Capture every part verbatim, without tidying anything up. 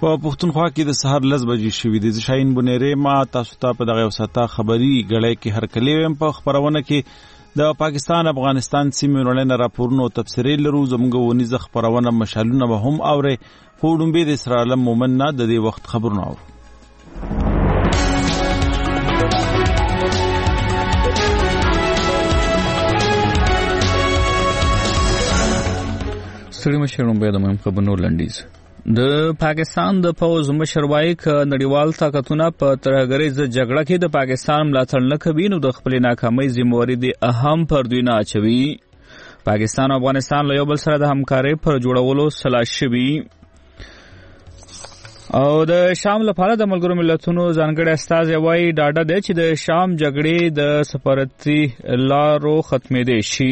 په پښتونخوا کې د سهار لس بجې شوې دي. زه شاهین بنيرې ما تاسو ته په دغه یو ساعته خبري غړی کې هرکلی ویم. په خبرونه کې د پاکستان افغانستان سیمې وړاندې راپورونه او تبصرې لرو. زموږ ونیزه خبرونه مشالونه به هم اوري. خو ډومبې د اسرائیل مومن نه د دې وخت خبرونه اورو. ستړي مشرون به د مهم خبرونو لنډیز. د پاکستان د پوز مشر وایي ک نړیوال طاقتونه په ترهګریزه جګړه کې د پاکستان ملاتړ نه کوي نو د خپل ناکامۍ ذمہواری دي اهم پر دوی نه اچوي. پاکستان او افغانستان له یو بل سره د همکارۍ پر جوړولو سلا شوي او د شام لپاره د ملګرو ملتونو ځانګړي استازی وایي ډاډه دی چې د شام جګړې د سفارتي لارو ختمېدی شي.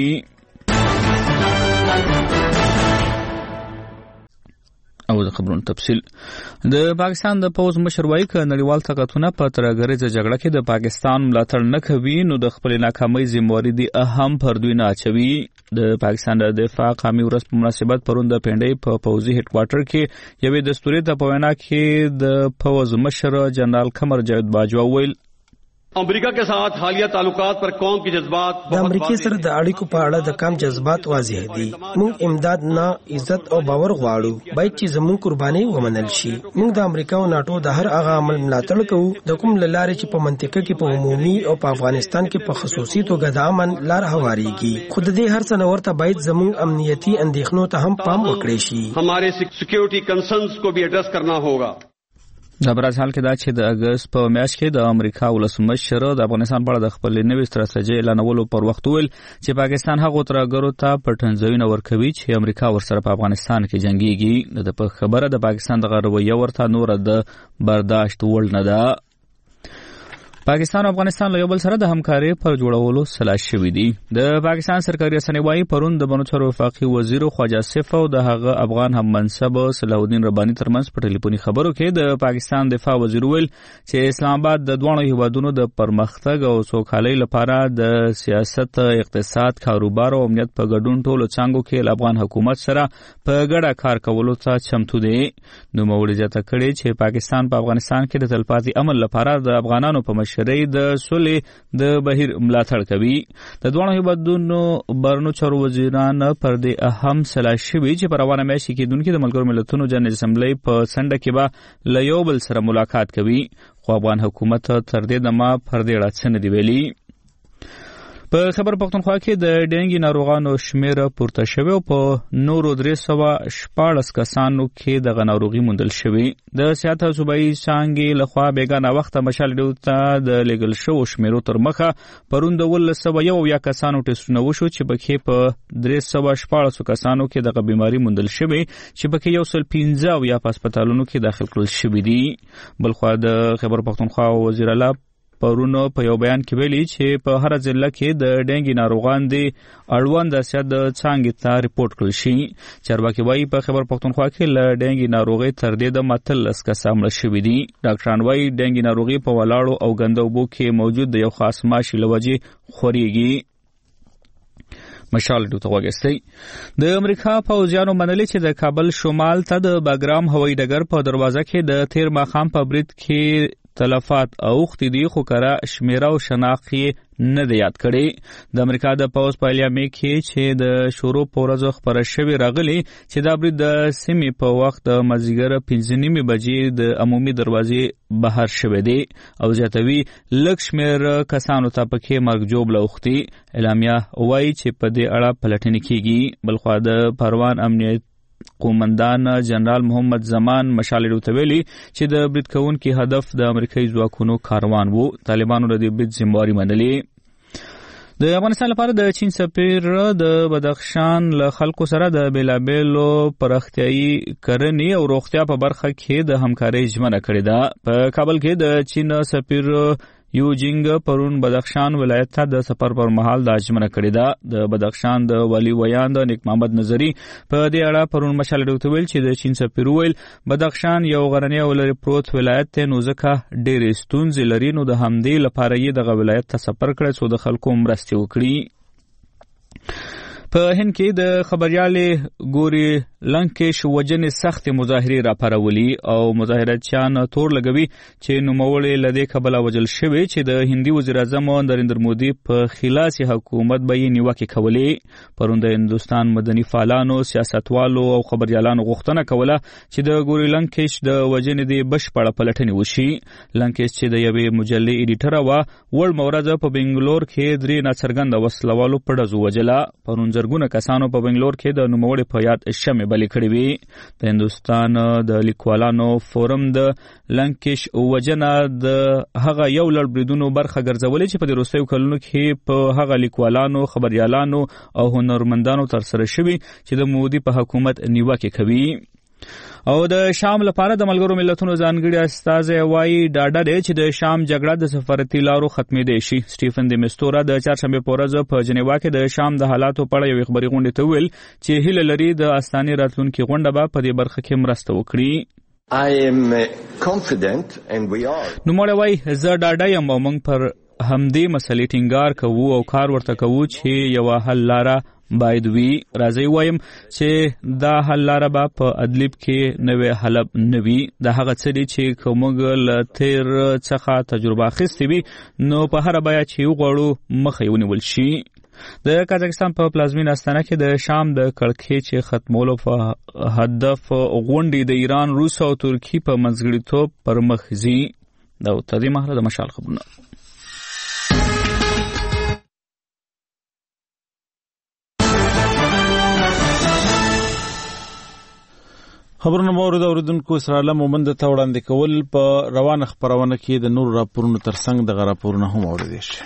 او د خبرونو تفصیل. د پاکستان د پوز مشر وایي ک نړیوال طاقتونه په ترهګریزه جګړه کې د پاکستان ملاتړ نه کوي نو د خپل ناکامۍ ذمہواری دي اهم پر دوی نه اچوي. د پاکستان د دفاع قومي ورځ په مناسبت پرون د پنډۍ په پوزي هډ کوارټر کې یوې دستوري ته په وینا کې د پوز مشر جنرال قمر جاوید باجوا ویل امریکا के साथ हालिया ताल्लुकात पर कौम के जज्बात د امریکای سره د اړیکو په اړه د کم جذبات واضح دي. موږ امداد نه عزت او باور غواړو. باید چې زموږ قرباني ومنل شي. موږ د امریکا او ناتو د هر هغه عمل ملاتړ کوو د کوم لارې چې په منطقه کې په عمومي او په افغانستان کې په خصوصي توګه د امن لار هواريږي. خود دې هر څه نورته باید زموږ امنیتي اندېښنو ته هم پام وکړي شي. हमारे सिक्योरिटी कंसर्न्स को भी एड्रेस करना होगा. د برازیل حال کې دا چې د اگست په میاشت کې د امریکا ولسمشر د افغانستان په اړه د خپل نوې ستراتیژي اعلانولو پر وخت ویل چې پاکستان هغه ترهګرو ته پټنځوینه ورکوي چې امریکا ورسره په افغانستان کې جنگيږي. د په خبره د پاکستان د غرویه ورته نور د برداشت وړ نه ده. پاکستان او افغانستان له یو بل سره د همکارۍ پر جوړولو سلا شوي دي. د پاکستان سرکاري رسنۍ وایي پرون د بنو چارو وفاقي وزیر خواجه آصف او د هغه افغان هم منصب صلاح الدین رباني ترمنځ په ټلیفوني خبرو کې د پاکستان دفاع وزیر ویل چې اسلام آباد د دوه هیوادونو د پرمختګ او سوکالۍ لپاره د سیاست، اقتصاد، کاروبار او امنیت په ګډون ټولو څانګو کې له افغان حکومت سره په ګډه کار کولو ته چمتو دي. نو موړي زیاته کړي چې پاکستان په افغانستان کې د تلپاتې امن لپاره د افغانانو په شرعي د سولې د بهیر ملاتړ کوي. د دوه هیوادونو بهرنیو چارو وزیران پر دې اهم سلا شوي چې په روانه میاشت کې کېدونکي د ملګرو ملتونو جنرال اسمبلی په سنډه کې به له یو بل سره ملاقات کوي. خو افغان حکومت تر دې دمه پر دې اړه څه نه دي ویلي. په خبر پښتونخوا کې د ډینګي ناروغانو شمیر پورته شوی او په نورو درې سوه شپاړس کسانو کې دغه ناروغي موندل شوې. د صحت صوبایي څانګې لخوا بیګانه وخته مشال ډیو ته د لیګل شو شمیرو تر مخه پرون د ولس سوه یو یا کسانو ټیسټونه وشو چې پکې په درې سوه شپاړس کسانو کې دغه بیماری موندل شوې چې پکې یو سل پنځه یا په هسپتالونو کې داخل کړل شوي دي. بلخوا د خبر پښتونخوا وزیر اعلی پرونو په یو بیان کې ویلي چې په هر ضلع کې د ډینګي ناروغان دي اړوند اسیا د څانګې ته ریپورت کړل شي. چارواکي وایي په خبر پښتونخوا کې له ډینګي ناروغي تر دې د متلس کسان مړه شوي دي. ډاکټران وایي ډینګي ناروغي په ولاړو او ګنده اوبو کې موجود د یو خاص ماشي له وجې خورېږي. مشال ډو ته وګستئ. د امریکا پوځیانو منلي چې د کابل شمال ته د باګرام هوایي ډګر په دروازه کې د تیر ماښام په برید کې تلفات اوختي دي خو کره شمیره او شناخت یې نه دی یاد کړی. د امریکا د پوځ په اعلامیه کې چې د شروع په ورځ خپره شوې راغلي چې دا برید د سیمې په وخت د مازدیګر پنځه نیمې بجې د عمومي دروازې بهر شوی دی او زیاتوي لږ شمېر کسانو ته پکې مرګ ژوبله اوښتي. اعلامیه وایي چې په دې اړه پلټنې کیږي. بلخوا د پروان امنیت قومندان جنرال محمد زمان مشال ډیو ته ویلي چې د برید کوونکي هدف د امریکایي ځواکونو کاروان وو. طالبانو د دې برید ذمہواري منلې. د افغانستان لپاره د چین سفیر د بدخشان له خلکو سره د بیلابیلو پراختیایي کرنې او روغتیا په برخه کې د همکارۍ ژمنه کړې ده. په کابل کې د چین سفیر یو جنگ پرون بدخشان ولایت ته د سفر پر مهال د ژمنه کړې ده. د بدخشان د والی ویان د نیک محمد نظری په دې اړه پرون مشال ډیو ته ویل چې د چین سفیر ویل بدخشان یو غرنی او لري پروت ولایت ته نو ځکه ډېرې ستونزې لري نو د همدې لپاره یې دغه ولایت ته سفر کړی څو د خلکو مرستې وکړي. په هند کې د خبريالې ګوري لنکش وجنې سخت مظاهرې راپارولي او مظاهراتچیان تور لګوي چې نوموړی لدې کبله وجل شوی چې د هندي وزیر اعظم نریندر مودي په خلاف حکومت به یې نیوکې کولې. پرون د هندستان مدني فعالانو، سیاستوالو او خبريالانو غوښتنه کوله چې د ګوري لنکش د وجنې د بشپړه پلټنې وشي. لنکش چې د یوې مجلې ایډیټر و ول مورزه په بنگلور کې درې ناڅرګند وسلوالو په ډزو وجله. پرون زرګونه کسانو په بنگلور کې د نوموړي په یاد شمع بلې کړې وي. د هندستان د لیکوالانو فورم د لنکش وجنه د هغه یو لړ بریدونو برخه ګرځولې چې په د وروستیو کلونو کې په هغه لیکوالانو، خبريالانو او هنرمندانو ترسره شوي چې د مودي په حکومت نیوکې کوي. او د شام لپاره د ملګرو ملتونو ځانګړي استازی وایي ډاډه دی چې د شام جګړه د سفارتي لارو ختمېدای شي. سټیفن د مستورا د چهارشنبه په ورځ په جنیوا کې د شام د حالاتو په اړه یو خبري غونډه ته ویل چې هیله لري د استاني راتلونکي غونډه به په دې برخه کې مرسته وکړي. I am confident and we are. نو مړ وای زه ډاډه یم او موږ پر همدې مسلې ټینګار کوو او کار ورته کوو چې یو حل لاره باید وي. راځي وایم چې دا حل لاره به په ادلب کې نوې حلب نوي. د هغه څه دي چې کومګ ل تیر څخه تجربه اخیستې وي نو په هر بیا چې وغواړو مخې ونیول شي. د قزاقستان په پلازمینه استانه کې د شام د کړکېچ ختمولو په هدف غونډې د ایران، روس او ترکی په منځګړیتوب پر مخ ځي. دا تدې مهاله د مشال خبرونه. خبرونه مورد اوریدونکو سره له مومند ته وړاندې کول په روانه خبرونه کې د نور راپورونو ترڅنګ د راپورونو هم اوریدل شي.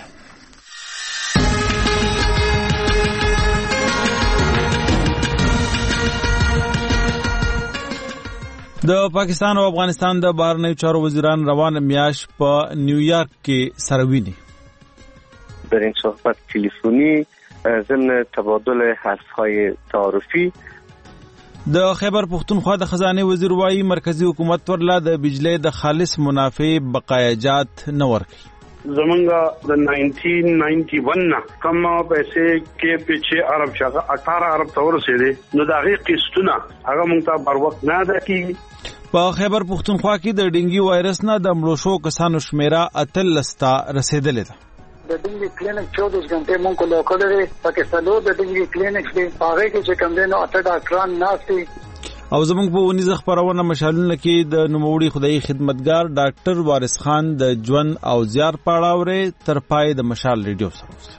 د پاکستان او افغانستان د بهرنیو چارو وزیران روان میاش په نیویارک کې سره ویني. در این صحبت تلفنی ضمن تبادل حرف‌های تعارفی د خیبر پختونخوا د خزانه وزیر وایي مرکزی حکومت ورله د بجلی د خالص منافع بقایاجات نه ورکړي. زمونږ د نائنٹین نائنٹی ون نه کم پیسې کې پیچھے ارب شغه اٹھارہ ارب تور رسیدي نو دا غي قسطونه هغه مونږ ته بر وخت نه ادا کیږي. په خیبر پختونخوا کې د ډینګي وایرس نه د مړو شو کسانو شمیره اتل لستا رسیدلې ده. د ډینګي کلینیک چوبیس غنټه مونږ کو لوکل لري پکې سلو د ډینګي کلینیک دی هغه کې چې کوم دینو اته ډاکټران ناشتي. او زموږ په ونیزه خبرونه مشالونه کې د نوموړي خدای خدمتگار ډاکټر وارث خان د ژوند او زیار پاړاوره تر پای د مشال ریډیو سره.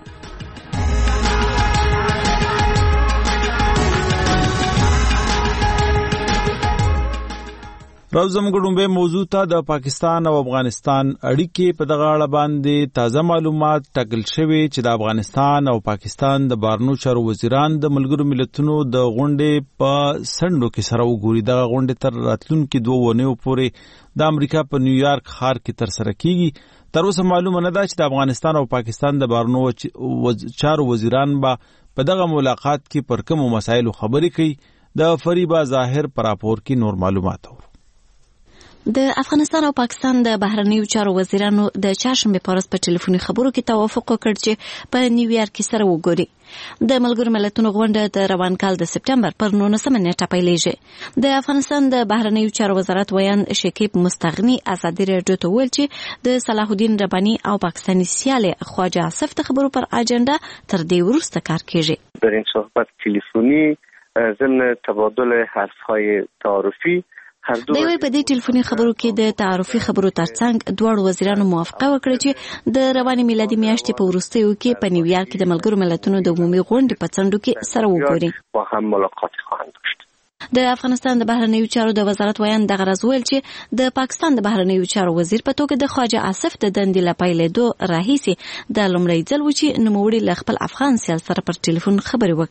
راوزم ګډومبه موضوع ته د پاکستان او افغانستان اړیکې په دغه اړه باندې تازه معلومات ټاکل شوي چې د افغانستان او پاکستان د بهرنیو چارو وزیران د ملګرو ملتونو د غونډې په سندو کې سره وګوري. دغه غونډه تر راتلونکي دوه ونیو پورې د امریکا په نیویارک ښار کې تر سره کیږي. تر اوسه معلومه نه ده چې د افغانستان او پاکستان د بهرنیو چارو وزیران به په دغه ملاقات کې پر کومو مسایلو خبرې کوي. د فریبا ظاهر پر راپور کې نور معلومات اورو. د افغانستان او پاکستان د بهرنیو چارو وزیرانو د چهارشنبه په ورځ په ټلیفوني خبرو کې توافق وکړ چې په نیویارک کې سره وګوري. د ملګرو ملتونو غونډه د روان کال د سپټمبر پر نولسمه نیټه پیلېږي. د افغانستان د بهرنیو چارو وزارت ویان شکیب مستغنی ازادي راډیو ته ویل چې د صلاح الدین رباني او پاکستاني سیال خواجه آصف د خبرو پر اجنډا تر دې وروسته کار کیږي. در این صحبت تلفنی ضمن تبادل حرف‌های تعارفی د یوې په دې ټلیفوني خبرو کې د تعارفي خبرو ترڅنګ دواړو وزیرانو موافقه وکړه چې د رواني میلادي میاشتې په وروستیو کې په نیویارک کې د ملګرو ملتونو د عمومي غونډې په څنډو کې سره وګوري. با هم ملاقات خواهند داشت. د افغانستان د بهرنیو چارو د وزارت ویان دغه راز ویل چې د پاکستان د بهرنیو چارو وزیر په توګه د خواجه آصف د دندې لپاره دوه راهیسي د لومړي ځل و چې نوموړي له خپل افغان سیال سره پر ټلیفون خبرې وکړې.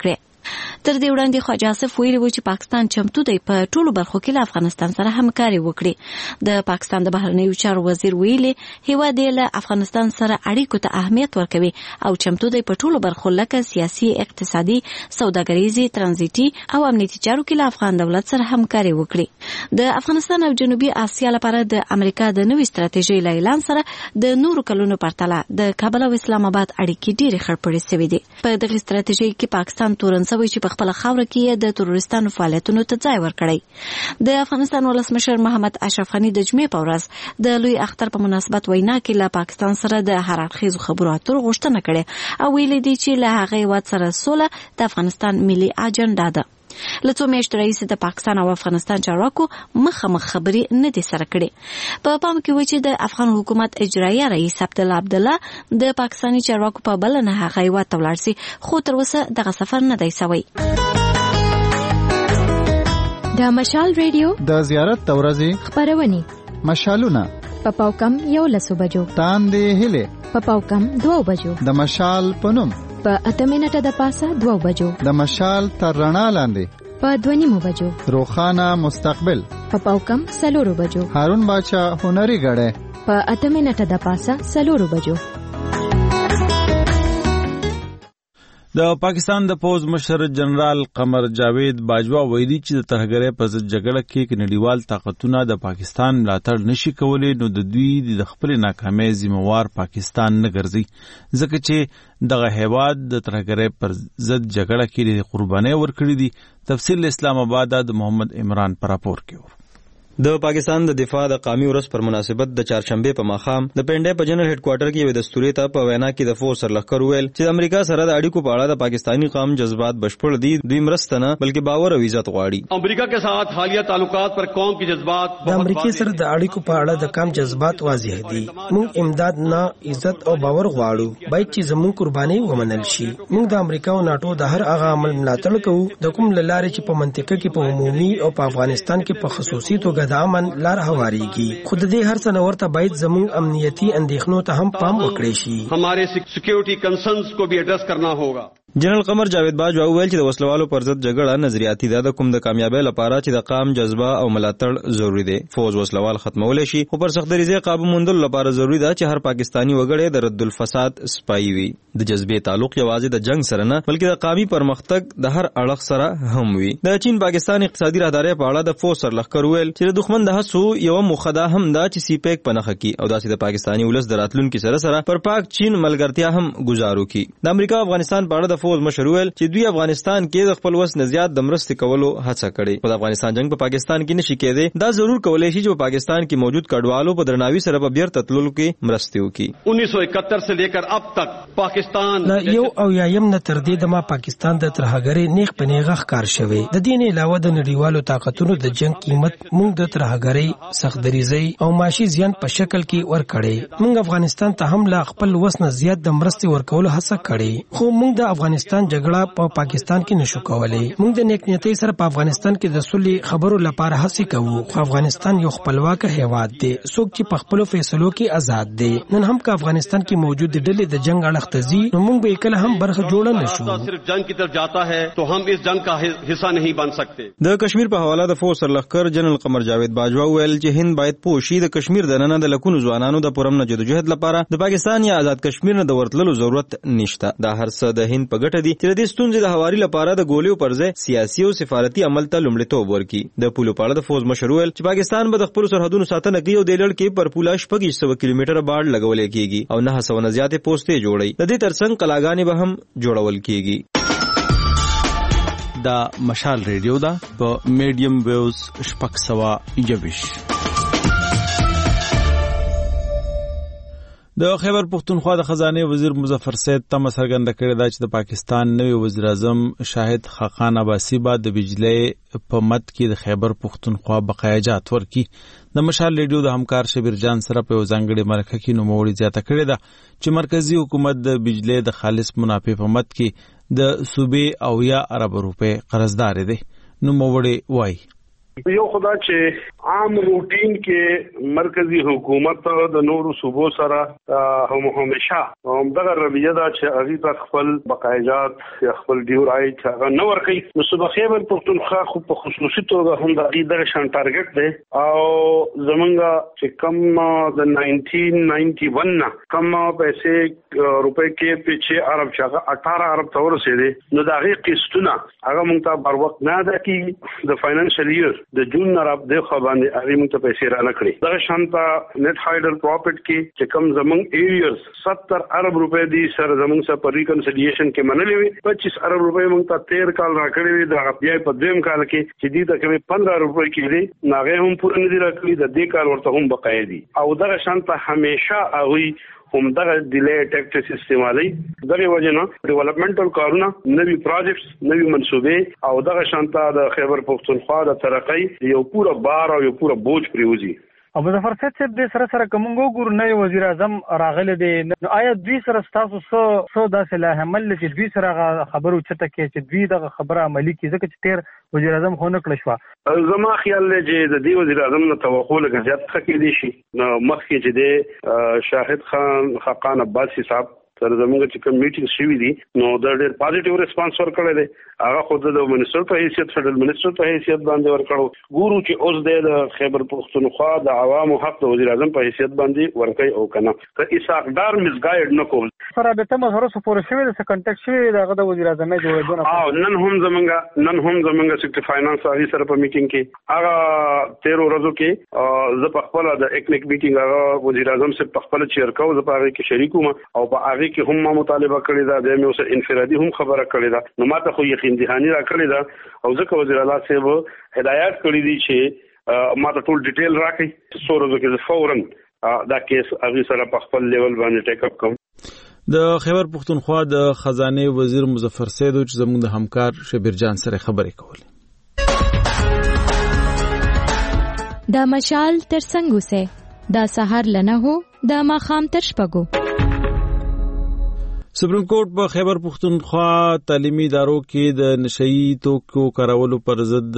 تر دې وړاندې خواجه آصف ویلي و چې پاکستان چمتو دی په ټولو برخو کې له افغانستان سره همکاري وکړي. د پاکستان د بهرنیو چارو وزیر ویلي هیواد یې له افغانستان سره اړیکو ته اهمیت ورکوي او چمتو دی په ټولو برخو لکه سیاسي، اقتصادي، سوداګریزي، ترانزیتي او امنیتي چارو کې له افغان دولت سره همکاري وکړي. د افغانستان او جنوبي اسیا لپاره د امریکا د نوې ستراتیژۍ له اعلان سره د نورو کلونو پرتله د کابل او اسلام آباد اړیکې ډېرې خړپړې شوې دي. په دغه ستراتیژۍ کې پاکستان تورنڅوي چې په خپل خاوره کې د تروریستانو فعالیتونو ته ځای ورکړي. د افغانستان ولسمشر محمد اشرف غني د جمعې په ورځ د لوی اختر په مناسبت وینا کې له پاکستان سره د هر اړخیزو خبرو اترو غوښتنه کړې او ویلي دي چې له هغه هیواد سره سوله د افغانستان ملي اجنډا ده. له څو میاشتو راهیسې د پاکستان او افغانستان چارواکو مخامخ خبرې نه دي سره کړې. په پام کې و چې د افغان حکومت اجرایه رئیس عبدالله عبدالله د پاکستاني چارواکو په بلنه هغه هیواد ته ولاړ سي، خو تر اوسه دغه سفر نه دی سوی. د مشال ریډیو د زیارت د ورځې خبرونه مشالونه په پاوکم یو لسو بجو، تاندې هله په پاوکم دوه بجو، د مشال پنوم په اته منټه د پاسه دوه بجو، د مشال تر رڼا لاندې په دوه نیمو بجو، روخانه مستقبل په پاوکم سلورو بجو، هارون باچا هنري غړې په اته منټه د پاسه سلورو بجو. د پاکستان د پوز مشر جنرال قمر جاوید باجوا ویلي چې د ترهګرۍ په ضد جګړه کې نړیوال طاقتونه د پاکستان ملاتړ نشي کولی، نو د دوی د خپل ناکامۍ ذمہوار پاکستان نه ګرځي، ځکه چې دغه هیواد د ترهګرۍ پر ضد جګړه کې قرباني ورکړي دي. تفصیل اسلام آباد د محمد عمران پر راپور کې. د پاکستان د دفاع د قومي ورځ پر مناسبت د چهارشنبه په ماښام د پنډای په جنرال هډ کوارټر کې یو دستوري ته په وینا کې د فورس سرلښکر ویل چې د امریکا سره د اړیکو په اړه د پاکستانی قوم جذبات بشپړ دي، دوی مرسته نه بلکې باور او عزت غواړي. امریکا के साथ हालिया ताल्लुकात पर कौम की जज्बात د امریکا سره د اړیکو په اړه د قوم جذبات واضح دي. موږ امداد نه عزت او باور غواړو، باید چې زموږ قرباني ومنل شي. موږ د امریکا او ناتو د هر هغه عمل ملاتړ کوو د کوم لارې چې په منطقه کې په عمومي او په افغانستان کې په خصوصي توګه د امن لار هواریږي. خود دې هر څه نورته باید زموږ امنیتي اندېښنو ته هم پام وکړي شي. हमारे सिक्योरिटी कंसर्न्स को भी एड्रेस करना होगा. جنرال قمر جاوید باجوا ویل چې د وسلوالو پر ضد جګړه نظریاتي ده، د کوم د کامیابی لپاره چې د قام جذبه او ملاتړ ضروری دی. فوج وسلوال ختمول شي، خو پر سخت دریزه قابو موندل لپاره ضروری ده چې هر پاکستانی وګړی د رد الفساد سپایي وي. د جذبې تعلق یوازې د جنگ سره نه بلکې د قومي پرمختګ د هر اړخ سره هم وي. د چین پاکستان اقتصادي راهداري په اړه د فوج سرلښکر ویل چې د دښمن د هڅو یو مخدا هم دا چې سی پیک پنهخه کی او داسې د پاکستانی ولس د راتلونکو سره سره پر پاک چین ملګرتیا هم گزارو کی. د امریکا افغانستان په اړه د فوج مشر ویل چې دوی افغانستان کې د خپل وس نه زیات د مرستې کولو هڅه کړې، خو د افغانستان جنگ په پاکستان کې نشي کېدی. دا ضرور کولای شي چې په پاکستان کې موجود کډوالو په درناوي سره په بیرته تللو کې مرستې وکړي. उन्नीस सौ इकहत्तर से लेकर अब तक पाकिस्तान لا یو او یایم نه تر دې د ما پاکستان د ترهګرۍ نیغ په نیغه ښکار شوی. د دې نه علاوه د نړیوالو طاقتونو د جنگ قیمت موږ د ترهګرۍ سخت دریزي او معاشي زیان په شکل کې ورکړې. موږ افغانستان ته هم لا خپل وس نه زیات د مرستې ورکولو هڅه کړې، خو موږ د افغانستان جګړه په پاکستان کې نشو کولای. موږ د نیک نیتۍ سره په افغانستان کې د صلح خبرو لپاره هڅه کوو، خو افغانستان یو خپلواک هیواد دی، څوک چې په خپل فیصلو کې آزاد دی. نن هم که افغانستان کې موجود ډلې د جنگ اړخ ته ځي، نو موږ به کله هم برخه جوړ نه شو. صرف جنگ کی طرف جاتا ہے تو ہم اس جنگ کا حصہ نہیں بن سکتے. د کشمیر په حواله د فوج سرلښکر جنرال قمر جاوید باجوا ویل چې هند باید پوه شي د کشمیر د نن د لکونو ځوانانو د پرم نه جدوجہد لپاره د پاکستان یا آزاد کشمیر نه د ورتللو ضرورت نشته. دا هر څه د هند په ګټه دي چې د دې ستونزې د هواري لپاره د ګولیو پر ځای سیاسي او سفارتي عمل ته لومړیتوب ورکړي. د پولو په اړه د فوج مشر ویل چې پاکستان به د خپل سرحدونو ساتنه کوي او د لړ کې پر پوله شپږ سوه کیلومتره باډ لګولې کیږي او نه سوه نه زیاتې پوسټې جوړي. د دې ترڅنګ قلاګانې به هم جوړول کیږي. دا مشال ریډیو دا په میډیم ویوز شپږ سوه یوویش. د خیبر پختونخوا د خزانه وزیر مظفر سید تمه څرګنده کړې ده چې د پاکستان نوی وزیر اعظم شاهد خاقان عباسی به د بجلی په مد کې د خیبر پختونخوا بقایجات ورکړي. د مشال ریډیو د همکار شبیر جان سره په ځانګړي مرکه کې نوموړي زیاته کړې ده چې مرکزی حکومت د بجلی د خالص منافع په مد کې د صوبې او یا ارب روپے قرضدار دی. نوموړي وایي یو خدا چې عام روټین کې مرکزی حکومت د نورو صوبو سره هم همیشه هم دغه رویه دا چې هغه ته خپل بقایجات یا خپل ډیو رایټ هغه نه ورکړي. نو صوبه خیبر پختونخوا خو په خصوصي توګه هم د دغه شان ټارګټ دی او زمونږ چې کم د نائنٹین نائنٹی ون نه کم پیسې روپے کې پیچھے ارب شاغه اٹھارہ ارب تور سي دي. نو دا غي قسطونه هغه مونږ ته بر وخت نه ده کې د فاینانشل ایئر د جون نه راب د خو باندې هغه مونږ ته پیسې را نکړي. دغه شانتا نت هایډر پروفټ کې چې کم زمونږ ایریاز ستر ارب روپے دي سر زمونږ سره پر ریکنسیلیشن کې منلې وي. پچیس ارب روپے مونږ ته تیر کال را کړی وي. دا بیا په دویم کال کې چې دي ته کومه پندرہ روپے کې دي ناغه هم پوره نه دي راکړي. د دې کال ورته هم بقایي دي او دغه شانتا همیشه هغه هم دغه ډیلی ټیکس استعمالي. دغه وجنه ډیولپمنټل کارونه نوي پروجیکټس نوي منصوبې او دغه شانتا د خیبر پختونخوا د ترقۍ یو پوره بار او یو پوره بوج پریوزي. او مظفر صاحب چې د سره سره کومو ګور نه وزیر اعظم راغله دي نو آیا دوی سره تاسو سو سو داسې له عمل چې دوی سره خبرو چته کې چې دوی دغه خبره عملی کې ځکه چې تیر وزیر اعظم خو نه کړ شو. زما خیال دی چې د دې وزیر اعظم نه توقع لږ زیات خکې دي شي. نو مخکې چې د شاهد خان خاقان عباسي صاحب سره زموږ چې کوم میټینګ شوی دي نو دا ډېر پازیټیو ریسپانس ورکړی دی. هغه خود د منیسټر په حیثیت فدرال منیسټر په حیثیت باندې ورکړو. ګورو چې اوس د خیبر پختونخوا د عوامو حق د وزیر اعظم په حیثیت باندې ورکړي او کنه که اساقدار مسګایډ نه کول سره به تم سره سپور شوی د کنټیکټ شوی دغه د وزیر اعظم نه جوړېدونه او نن هم زمونږ نن هم زمونږ سیکټری فاینانس هغه سره په میټینګ کې هغه تیر ورځو کې زه په خپل د اکنیک میټینګ هغه وزیر اعظم سره په خپل چیر کو زه په هغه کې شریک وم او په هغه کې هم ما مطالبه کړی دا د مې اوس انفرادي هم خبره کړی دا. نو ماته خو یقین دهانی را کړی دا او ځکه وزیر اعلی صاحب هدایت کړی دی چې ماته ټول ډیټیل راکړي څو ورځې کې فورا دا کیس هغه سره په خپل لیول باندې ټیک اپ کوم. د خیبر پختونخوا د خزانه وزیر مظفر سید چې زموږ د همکار شبیر جان سره خبرې کولې. دا مشال تر څنګه سه دا سحر لنه هو دا ماخام تر شپګو. سپریم کورټ په خیبر پختونخوا تعلیمي ادارو کې د نشئی توکو کارولو پر ضد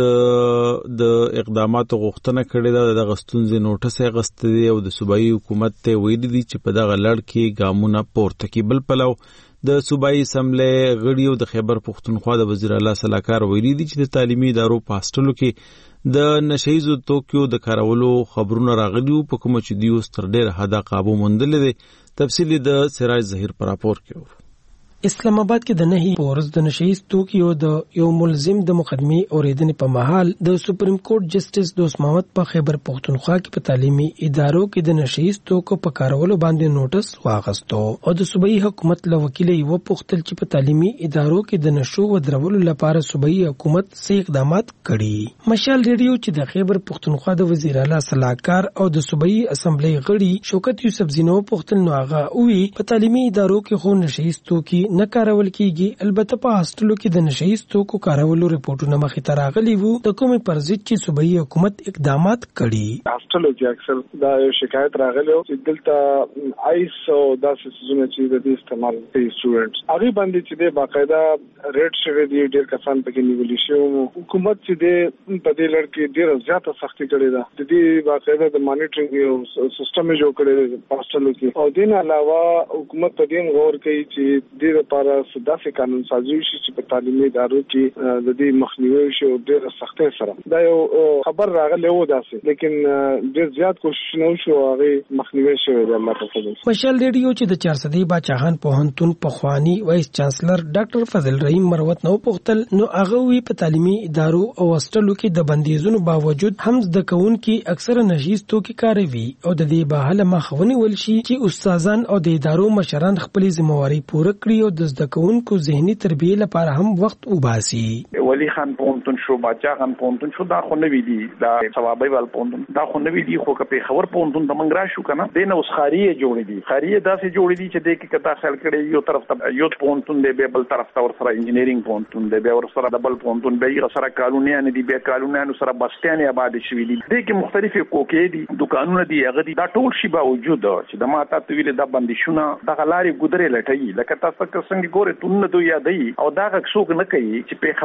د اقداماتو غوښتنه کړې ده. د غستونځ نوټس یې غوښتي دي او د صوبایي حکومت ته ویلي دي چې په دغه لړ کې ګامونه پورته کړي. بل پلو د صوبایي اسمبلی غړي او د خیبر پختونخوا د وزیر اعلی صلاحکار ویلي دي چې د تعلیمي ادارو په هاستلو کې د نشئی توکو د کارولو خبرونه راغلي او په کوم چې دی اوس تر ډېر حدا قابو موندل دي. تفصیلی د سراج ظهیر پر راپور کې. اسلام آباد کې د نهي پورز د نشئی توکیو د یو ملزم د مقدمه اوریدنې په محل د سپریم کورټ جسټس دوست محمد په خیبر پختونخوا کې په تعلیمي ادارو کې د نشئی توکو په کارولو باندې نوټس واغستو او د صوبایي حکومت له وکیل یو پختل چې په تعلیمي ادارو کې د نشو ودرولو لپاره صوبایي حکومت سې اقدامات کړي. مشال ریډیو چې د خیبر پختونخوا د وزیر اعلی صلاحکار او د صوبایي اسمبلی غړي شوکت یوسف زینو پختل نو هغه وی په تعلیمي ادارو کې خو نشئی توکي نه کارول کیږي. البته په هاستلو کې د نشئی توکو کارولو ریپورتونه مخې ته راغلي وو د کومې پر ضد چې صوبایي حکومت اقدامات کړي. هاستلو کې اکثر دا یو شکایت راغلی چې دلته آیس او داسې څیزونه چې د دې استعمال کوي سټوډنټس هغه باندې چې د باقاعده ریټ شوی دی ډېر کسان پکې نیولي شوی. حکومت چې د په دې لړ کې ډېر زیاته سختي کړې ده. د دې باقاعده د مانیټرینګ یو سیستم جوړ کړی دی په هاستلو کې او دین علاوه حکومت په دې غور کوي چې د لپاره داسې قانون سازي شي چې په تعلیمي ادارو کې د دې مخنیوي شي او ډېر سختۍ سره دا یو خبر راغلی و داسې لیکن ډېر زیات کوشش نه وشو هغه مخنیوي شوی دی. الله په فضل مشال ریډیو چې د چارسدی باچاهان پوهنتون پخوانی وایس چانسلر ډاکټر فضل رحیم مروت نو پختل نو هغه وی په تعلیمي ادارو او هاستلو کې د بندیزونو باوجود هم د کوونکو اکثره نشئی توکي کاروي او د دې بهاله مخونی ول شي چې استادان او د ادارو مشران خپل ځمواري پوره کړی او د زده کوونکو ذهني تربیه لپاره هم وخت وباسي. ولی خان پونتون شو باچا خان پونتون شو دا خو نوی دی دا ثوابي وال پونتون دا خو نوی دی خو په خبر پونتون د منګرا شو کنه دین اوس خاریه جوړې دي خاریه داسې جوړې دي چې د کې کتا خل کړي یو طرف ته یو پونتون دی به بل طرف ته ور سره انجینیرینګ پونتون دی به ور سره ډبل پونتون به یو سره قانوني نه دی به قانوني سره بسټیان آباد شوی دي د کې مختلفه کوکې دي دکانونه دي هغه دي دا ټول شی باوجود چې د ماته تویل د بندیشونه د غلاري ګدرې لټي لکه تاسو څنګه ګوره تونه دوی یادای او دا څوک نه کوي چې په خبر په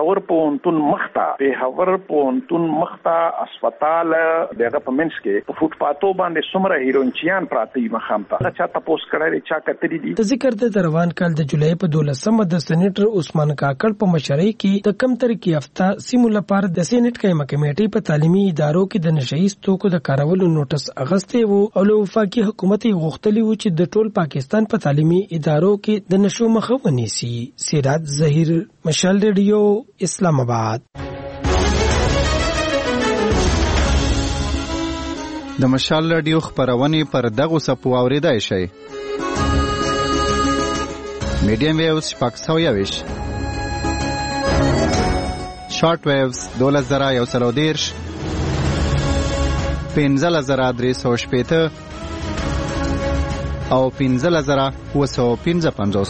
پونتون مختا پیښور پونتون مختا هسپتال دغه په منځ کې په فوټپاتو باندې څومره هیروینچیان پراته دي مخامته چا تاسو کړی چا کتلی دي. د ذکر د روان کال د جولای په دولسمه د سېنیټر عثمان کاکړ په مشرۍ کې د کم ترقی یافته سیمو لپاره د سېنیټ قائمه کمیټې په تعلیمي ادارو کې د نشئی توکو د کارولو نوټس اغستې وو او له وفاقي حکومت غوښتلی و چې د ټول پاکستان په تعلیمي ادارو کې د نشو مخه ونیسي. سراج ظهیر، مشال ریډیو، اسلام آباد. د مشال ریډیو خبرونه پر دغه سپو اوریدای شي. میډیم ویوز شپږ سوه یویش، شارټ ویوز دولس زره یو سل او دېرش، پنځلس زره درې سوه شپېته او پنځلس زره اووه سوه پنځه پنځوس.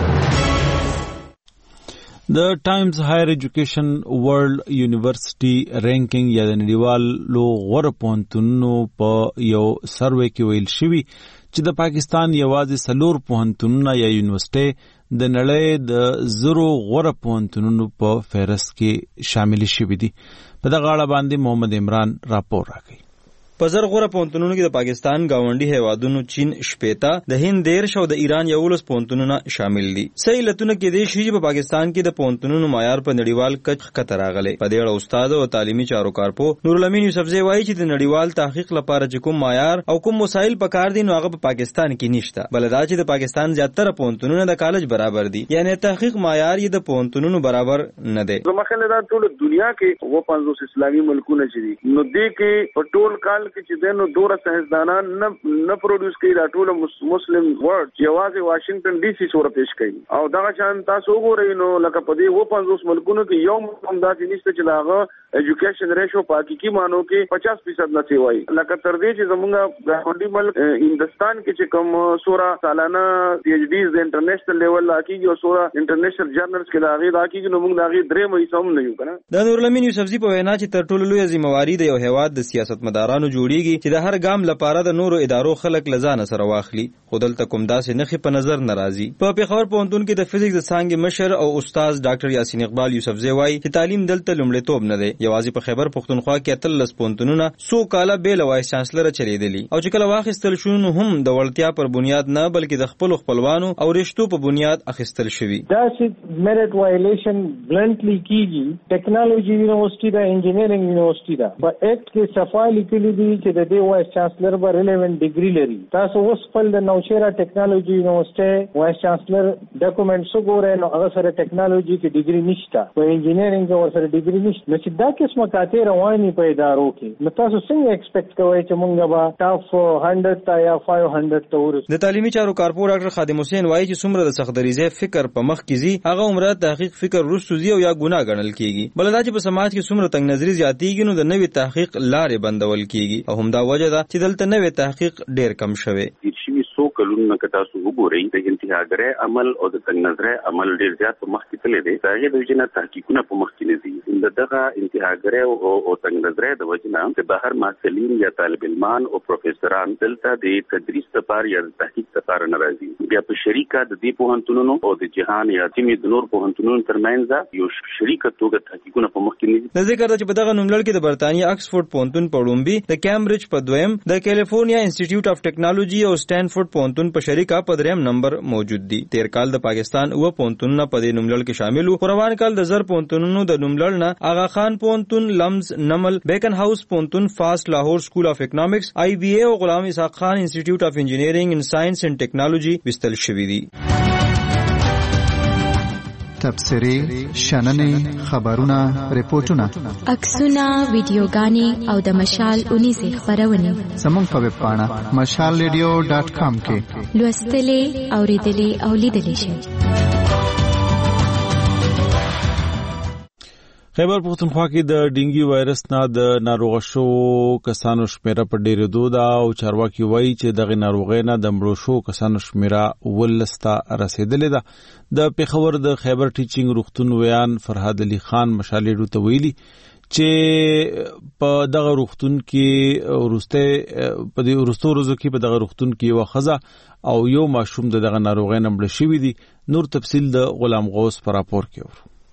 د ټایمز هایر ایجوکیشن ورلد یونیورسيټي رینکینګ یا د نړیوالو غوره پوهنتونونو په یو سروې کې ویل شوی چې د پاکستان یوازې څلور پوهنتونونه یا یونیورسيټي د نړۍ د زرو غوره پوهنتونونو په فهرست کې شامل شوي دي. په دغه اړه باندې محمد عمران راپور راکوي. په زر غوره پوهنتونونو کې د پاکستان گاونډي هیوادونو چین شپېته، د هند دیرش او د ایران یولس پوهنتونونه شامل دي. صحیح علتونه کې دي چې په پاکستان کې د پوهنتونونو معیار په نړیوال کچ ښکته راغلی. په دې اړه استاد او تعلیمي چارو کارپو نورالامین یوسفزی وایي چې د نړیوال تحقیق لپاره چې کوم معیار او کوم وسایل پکار دي نو هغه په پاکستان کې نشته، بل دا چې د پاکستان زیاتره پوهنتونونه د کالج برابر دي، یعنی تحقیق معیار یې د پوهنتونونو برابر نه دی. مخاله دا ټول دنیا کې و پنځوس اسلامي ملکونه چې دي نو دې کې په ټول کال کې چې دنو دوره ساينسدانان نه نه پروډوس کوي دا ټول مسلم ورډ یوازې واشنگټن ډي سي سره پیش کوي او دا شان تاسو وګورئ نو لکه په دې و پنځوس ملکونو کې یو هم دا نشته چې داغه ایجوکیشن ریشو په حقيقي مانو کې پچاس فیصد نه سی وایي. لکه تر دې چې زمونږ د هندي ملک هندستان کې چې کوم سوره سالانه پی ایچ ډیز د انټرنیشنل لیول لاکیږي او سوره انټرنیشنل جرنلز کې لاغي لاکیږي نو موږ لاغي درې مې سم نه یو کنه. د نورالامین یوسفزی په وینا چې تر ټولو لوی ذمہواری د یو هیواد د سیاستمدارانو جوړیږي چې د هر ګام لپاره د نورو ادارو خلک لزان سره واخلي، خو دلته کوم داسې نخې په نظر ناراضي. په پیښور پوهنتون کې د فزیکس د څانګې مشر او استاد ډاکټر یاسین اقبال یوسفزی وایي چې تعلیم دلته لومړیتوب نه دی. یوازې په خیبر پښتونخوا کې اتلس پوهنتونونه څو کاله بېله وایس چانسلره چلیدلي او چې کله واخیستل شو نو هم د وړتیا پر بنیاد نه بلکې د خپلو خپلوانو او رشتو په بنیاد اخیستل شوي. دا چې میرټ وایلیشن بلنټلی کیږي. ټیکنالوژي یونیورسيټي دا انجینرینګ یونیورسيټي دا په اکټ کې صفای لیکلي دي چې د دې وایس چانسلر به ریلیونت ډیګري لري. تاسو اوس خپل د نوشهره ټیکنالوژي یونیورسيټي وایس چانسلر ډاکومېنټس وګورئ نو هغه سره ټیکنالوژي کې ډیګري نشته، په انجینرینګ کې ورسره ډیګري نشته. نو چې دا قسمه کاته رواني په ادارو کې نو تاسو څنګه ایکسپیکټ کوئ چې مونږ به ټاپ صد تا یا پنځه سوه ته ورسېږو؟ د تعلیمي چارو کارپور ډاکټر خادم حسین وایي چې څومره د سختدریزه فکر په مخ کې زی هغه عمره تحقیق فکر رسوزي او یا ګناه ګڼل کیږي. بل دا چې په سماج کې څومره تنگ نظری زیاتیږي نو د نوې تحقیق لارې بندول کیږي او همدا وجه ده چې دلته نوې تحقیق ډیر کم شوی. څو کلونه کې تاسو وګورئ د انتهاګره عمل او د تنگ نظره عمل ډیر زیات په مخ کې تللی دی. هغه د وجنه تحقیقونه په مخ کې نه دي. دغه انتهاګره او او تنگ نظره د وجنه د بهر محصلین یا طالب علمان او پروفیسوران دلته د تدریس لپاره یا د تحقیق لپاره ناراضي. بیا په شریکه د دې پوهنتونونو او د جهان یا سیمې د نور پوهنتونونو ترمنځ یو شریکه توګه تحقیقونه په مخ کې نه دي. د ذکر چې په دغه نوملړ کې د برتانیا اکسفورد پوهنتون په لومبي، د کیمبرج په دویم، د کیلیفورنیا انسټیټیوټ اف ټیکنالوژي او سټانفورد پوهنتون په شریکه په دریم نمبر موجود دي. تیر کال د پاکستان او پوهنتونونه په دې نوملړ کې شامل وو. روان کال د زر پوهنتونونو د نوملړ نه آغا خان پوهنتون، لمز، نمل، بیکن هاوس پوهنتون، فاست لاهور سکول اف اکنامکس، آی بی ای او غلام اسحاق خان انسټیټیوټ اف انجینرینګ ان ساينس اینڈ ټیکنالوژي وستل شوي دي. تبصرې، شننې، خبرونه، ریپورتونه، عکسونه، ویډیوګانې او د مشال اونیزې خبرونه زموږ په ویب پاڼه مشال ریډیو ډاټ کام کې لوستلې، اوریدلې او لیدلې شئ. خیبر پختونخوا کې د ډینګي وایرس نه د ناروغ شو کسانو شمیره په ډیرېدو ده او چارواکي وایي چې دغه ناروغۍ نه د مړو شو کسانو شمیره ولس ته رسېدلې ده. د پیښور د خیبر ټیچینګ روغتون ویان فرهاد علي خان مشال ریډیو ته ویلي چې په دغه روغتون کې ورسته په دې ورستو ورځو کې په دغه روغتون کې یو خزه او یو ماشوم د دغه ناروغۍ نه مړ شوی دي. نور تفصیل د غلام غوث پر راپور کې ورو.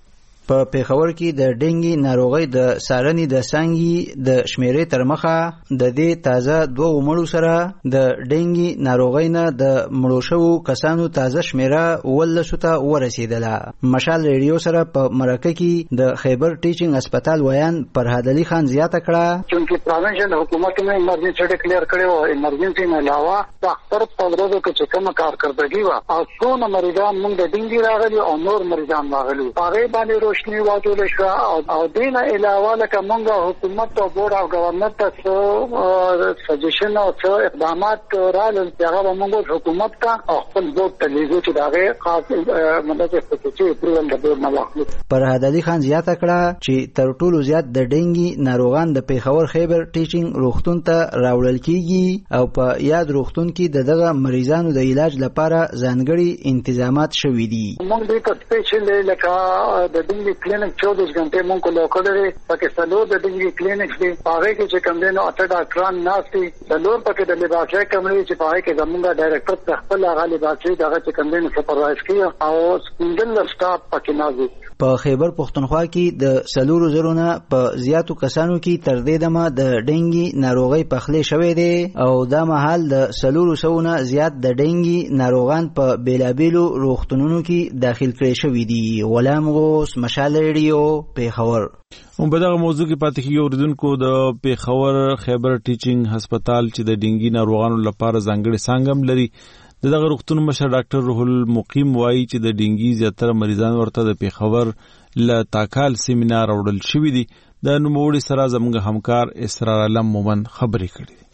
په پیښور کې د ډینګي ناروغي د سارنې د سانګي د شمیرې تر مخه د دې تازه دوه مړو سره د ډینګي ناروغي نه د مړو شوو کسانو تازه شمیره ولسو ته ورسېدله. مشال ریډیو سره په مرکه کې د خیبر ټیچینګ هسپتال ویان فرهاد علي خان زیاته کړه چې پروینشن حکومت نے ایمرجنسی ډیکلیئر کړو او ایمرجنسی نه علاوه د اختر په ورځو کې چې کوم کارکردګي وا او څو مریضان موږ د ډینګي راغلي او نور مریضان راغلي هغه باندې روشنی واچول شو او دین علاوه لکه موږ حکومت او بورډ او گورنمنت ته څو سجیشن او څو اقدامات رالل چې هغه موږ حکومت ته خپل بورډ ته لیږو چې داغه خاص مطلب چې اپروول د بورډ نه واخلو. فرهاد علي خان زیاته کړه چې تر ټولو زیات د ډینګي ناروغان د پیښور خیبر ټیچینګ روغتون ته راوړل کیږي او په یاد روغتون کې د دغه مریضانو د علاج لپاره ځانګړي انتظامات شوي دي. موږ د سپیشل لکه د ډینګي کلینیک چوبیس غنټه موږ کو لوکړل پکې سلو د ډینګي کلینیک دی هغه کې چې کوم دینو اته ډاکټران ناشتي د لور پکې د لباسي کمرې چې پای کې زمونږ ډایرکټر خپل هغه لباسي دغه چې کوم دینو سپروایز کوي او سپینډل سټاف پکې نازي. په خیبر پښتونخوا کې د سلورو زرونه په زیاتو کسانو کې تر دې دمه د ډینګي ناروغي پخلې شوې ده او دا مهال د سلورو سونه زیات د ډینګي ناروغان په بیلابیلو روغتونونو کې داخل کړي شوي دي. غلام غوث، مشال ریډیو، پیښور. هم په دغه موضوع کې پاتې کیږي اوریدونکو د پیښور خیبر ټیچینګ هسپتال چې د ډینګي ناروغانو لپاره ځانګړي څنګه لري. دغه روغتون مشر ډاکټر روح المقیم وایي چې د ډینګي زیاتره مریضان ورته د پیښور له تاکال سیمینار وړل شوي دي. د نوموړي سره زموږ همکار اسرار علم مومن خبرې کړې دي.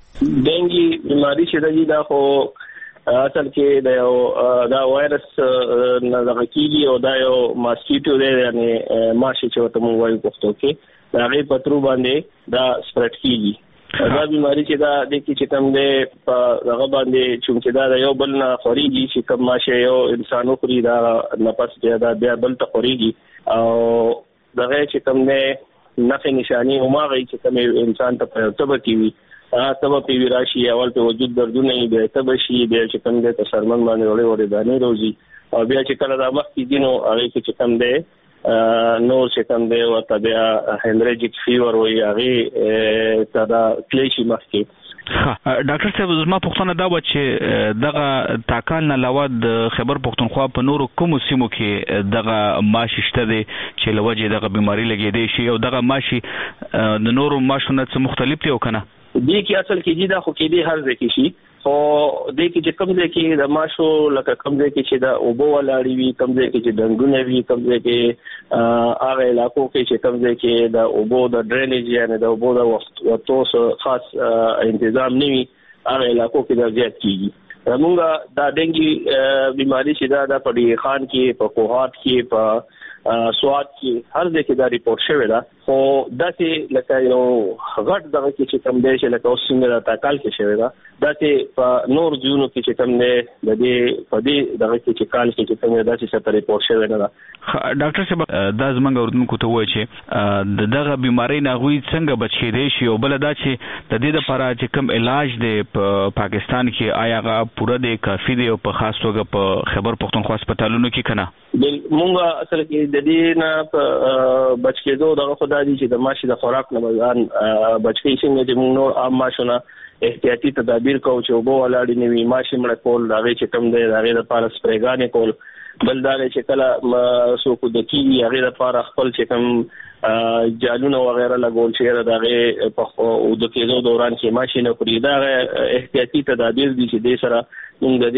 ډینګي بیماری چې دی دا خو اصل کې دا یو دا وایرس نه دغه کیږي او دا یو ماسکیټو دی یعنی ماشي چې ورته موږ وایو پښتو کې دا غي پترو باندې دا سپریډ کیږي. دا بیماری چې دا د کې چې کوم دی په هغه باندې چې دا یو بل نه خوريږي چې کوم ماشه یو انسانو خوري دا نفس دی دا بیا بل ته خوريږي او دغه چې کوم دی نفي نشانی هماغه چې کوم انسان ته په تبه کیوي تبه پیوي راشي اول په وجود دردونه یې به تبه شي بیا چې کوم دی ته سرمن باندې وړي وړي دانه روزي او بیا چې کله دا مخ کې دینو هغه چې کوم دی نو چې کوم دی ورته بیا هندریجیک فیور وایي هغه ته دا کلیشي مخ کې. ډاکټر صاحب زما پوښتنه دا و چې دغه تاکال نه علاوه د خیبر پښتونخوا په نورو کومو سیمو کې دغه ماشي شته دی چې لوجه دغه بیماری لګیدې شي او دغه ماشي د نورو ماشو نه څه مختلف دی او کنه دې کې اصل کې جدا خو کې دې هر ځای کې شي خو دې کې چې کوم ځای کې د ماشو لکه کوم ځای کې چې د اوبو ولاړی وي کوم ځای کې چې ډنګونه وي کوم ځای کې هغه علاقو کې چې کوم ځای کې د اوبو د ډرینیج یعنی د اوبو د وختو خاص تنظیم نه وي هغه علاقو کې د زیات کیږي. موږ دا ډنګي بیماری چې دا د پډی خان کې په کوهات کې په سواد کې هر ځای کې دا ریپورت شوی دا خو داسې لکه یو غټ دغه کې چې کوم دی چې لکه اوس څنګه د تاکال کې شوی دا داسې په نور ځایونو کې چې کوم دی د دې په دې دغه کې چې کال کې چې کوم دی داسې څه ریپورت شوی نه دا. ډاکټر صاحب دا زمونږ اوریدونکو ته وایي چې د دغه بیماری نه غوي څنګه بچ کېدای شي او بل دا چې د دې لپاره چې کوم علاج دی په پاکستان کې آیا هغه پوره دی کافي دی او په خاص توګه په خیبر پښتونخوا هسپتالونو کې کنه مونږ اصل کې د دې نه بچ کېدو دغه خدای دي چې د ماشي د خوراک نه ځان بچ کې څنګه د مونږ نور عام ماشونه احتیاطي تدابیر کوو چې وبو ولاړی نه وي ماشي مړ کول هغه چې کم دی هغه لپاره سپریګانې کول بل دا چې کله سو کو د کیږي هغه لپاره خپل چې کم جالونه وغیرہ لګول چې دغه په او د کېدو دوران کې ماشي نه پرې دا احتیاطي تدابیر دي چې د سره موږ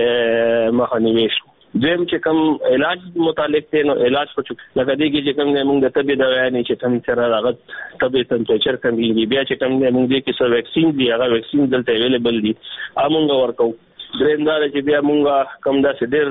د مخنیوي شو. دویم چې کوم علاج متعلق دی نو علاج په لکه دی چې کوم موږ د طبي دوايانې چې کوم سره راغت طبي ټمپریچر کمیږي بیا چې کوم موږ د کیسه ویکسین دی هغه ویکسین دلته اویلیبل دي امونږ ورکو. دریم دا چې بیا موږ کوم داسې ډېر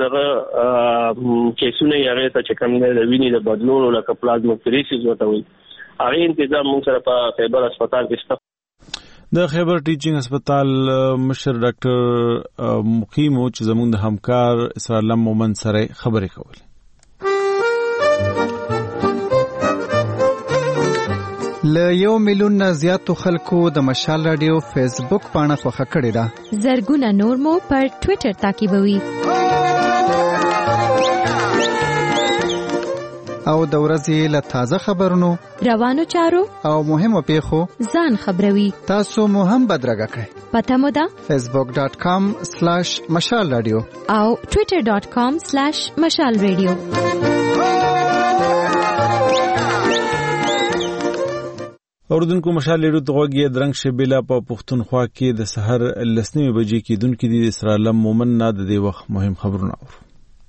دغه کیسونه یې هغه ته چې کوم د وینې د بدلولو لکه پلازموفریسیس وته وي هغه تنظیم موږ سره په خیبر هسپتال کې شته. د خیبر ټیچینګ هسپتال مشر ډاکټر مقیم چې زموږ د همکار اسرار علم مومن سره خبرې کولې. ل یو میلیون نه زیاتو خلکو د مشال رادیو فیسبوک پاڼه خوښه کړې ده. زرګونه نور مو پر ټوئیټر تعقیبوي. او د ورځې له تازه خبرونو روانو چارو او مهمو پیښو ځان خبروي. تاسو مو هم بدرګه کړئ. پته مو ده فیسبوک ډاټ کام سلاش مشال رادیو او ټویټر ډاټ کام سلاش مشال رادیو. اوردونکو مشال ریډیو ته غوږی درنګ شبیلا په پښتونخوا کې د سحر لسنیمه بجې کې دونکو د اسرائیل مومن نه د دې وخت مهم خبرونه اورو.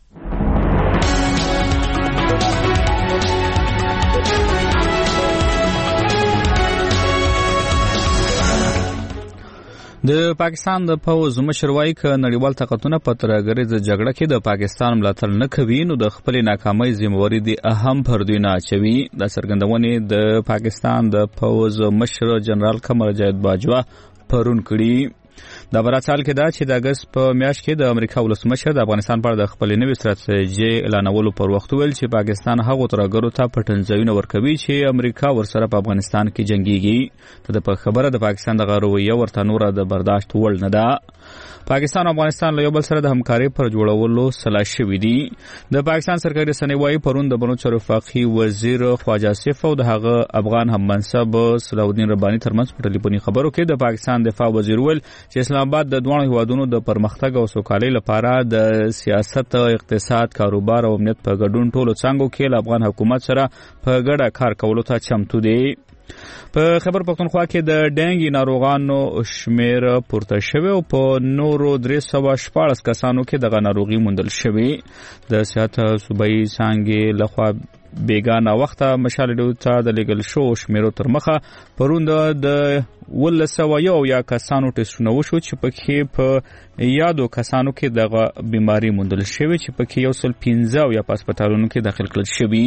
د پاکستان د پوز مشر وایي ک نړیوال طاقتونه په ترګریز جګړه کې د پاکستان ملاتړ نه کوي نو د خپل ناکامۍ ذمہواری دی اهم پردوینه اچوي. د سرګندونې د پاکستان د پوز مشر جنرال قمر جاوید باجوا پرون کړي. دا براتال کې دا چې د اگست په میاشت کې د امریکا ولسمشر د افغانستان پر د خپل نوې ستراتیژي اعلانولو پر وخت ویل چې پاکستان هغه ترګرو ته پټنځایونه ورکوي چې امریکا ورسره په افغانستان کې جنگيږي. ته په خبره د پاکستان د غرویه ورته نور د برداشت وړ نه ده. پاکستان او افغانستان له یو بل سره د همکارۍ پر جوړولو سلا شوي دي. د پاکستان سرکاري رسنۍ وايي پرون د بنو چرفاقي وزیر خواجه آصف او د هغه افغان هم منصب صلاح الدین رباني ترمنځ په ټلیفوني خبرو کې د پاکستان دفاع وزیر ویل چې اسلام آباد د دوه هیوادونو د پرمختګ او سوکالۍ لپاره د سیاست، اقتصاد، کاروبار او امنیت په ګډون ټولو څانګو کې له افغان حکومت سره په ګډه کار کولو ته چمتو دي. په خبر پښتونخوا کې د ډنګي ناروغانو شمیر پورته شوی او په نورو درې سوه شپاړس کسانو کې دغه ناروغي موندل شوی. د صحت صوبایي څانګې لخوا بیګانه وخته مشال ډیو ته د لیګل شو شمیرو تر مخه پرون د ولس سوه یو یا کسانو ټیسټونه وشو چې پکې په یادو کسانو کې دغه بیماری موندل شوی چې پکې یو سل پنځه یا په هسپتالونو کې داخل کړل شوی.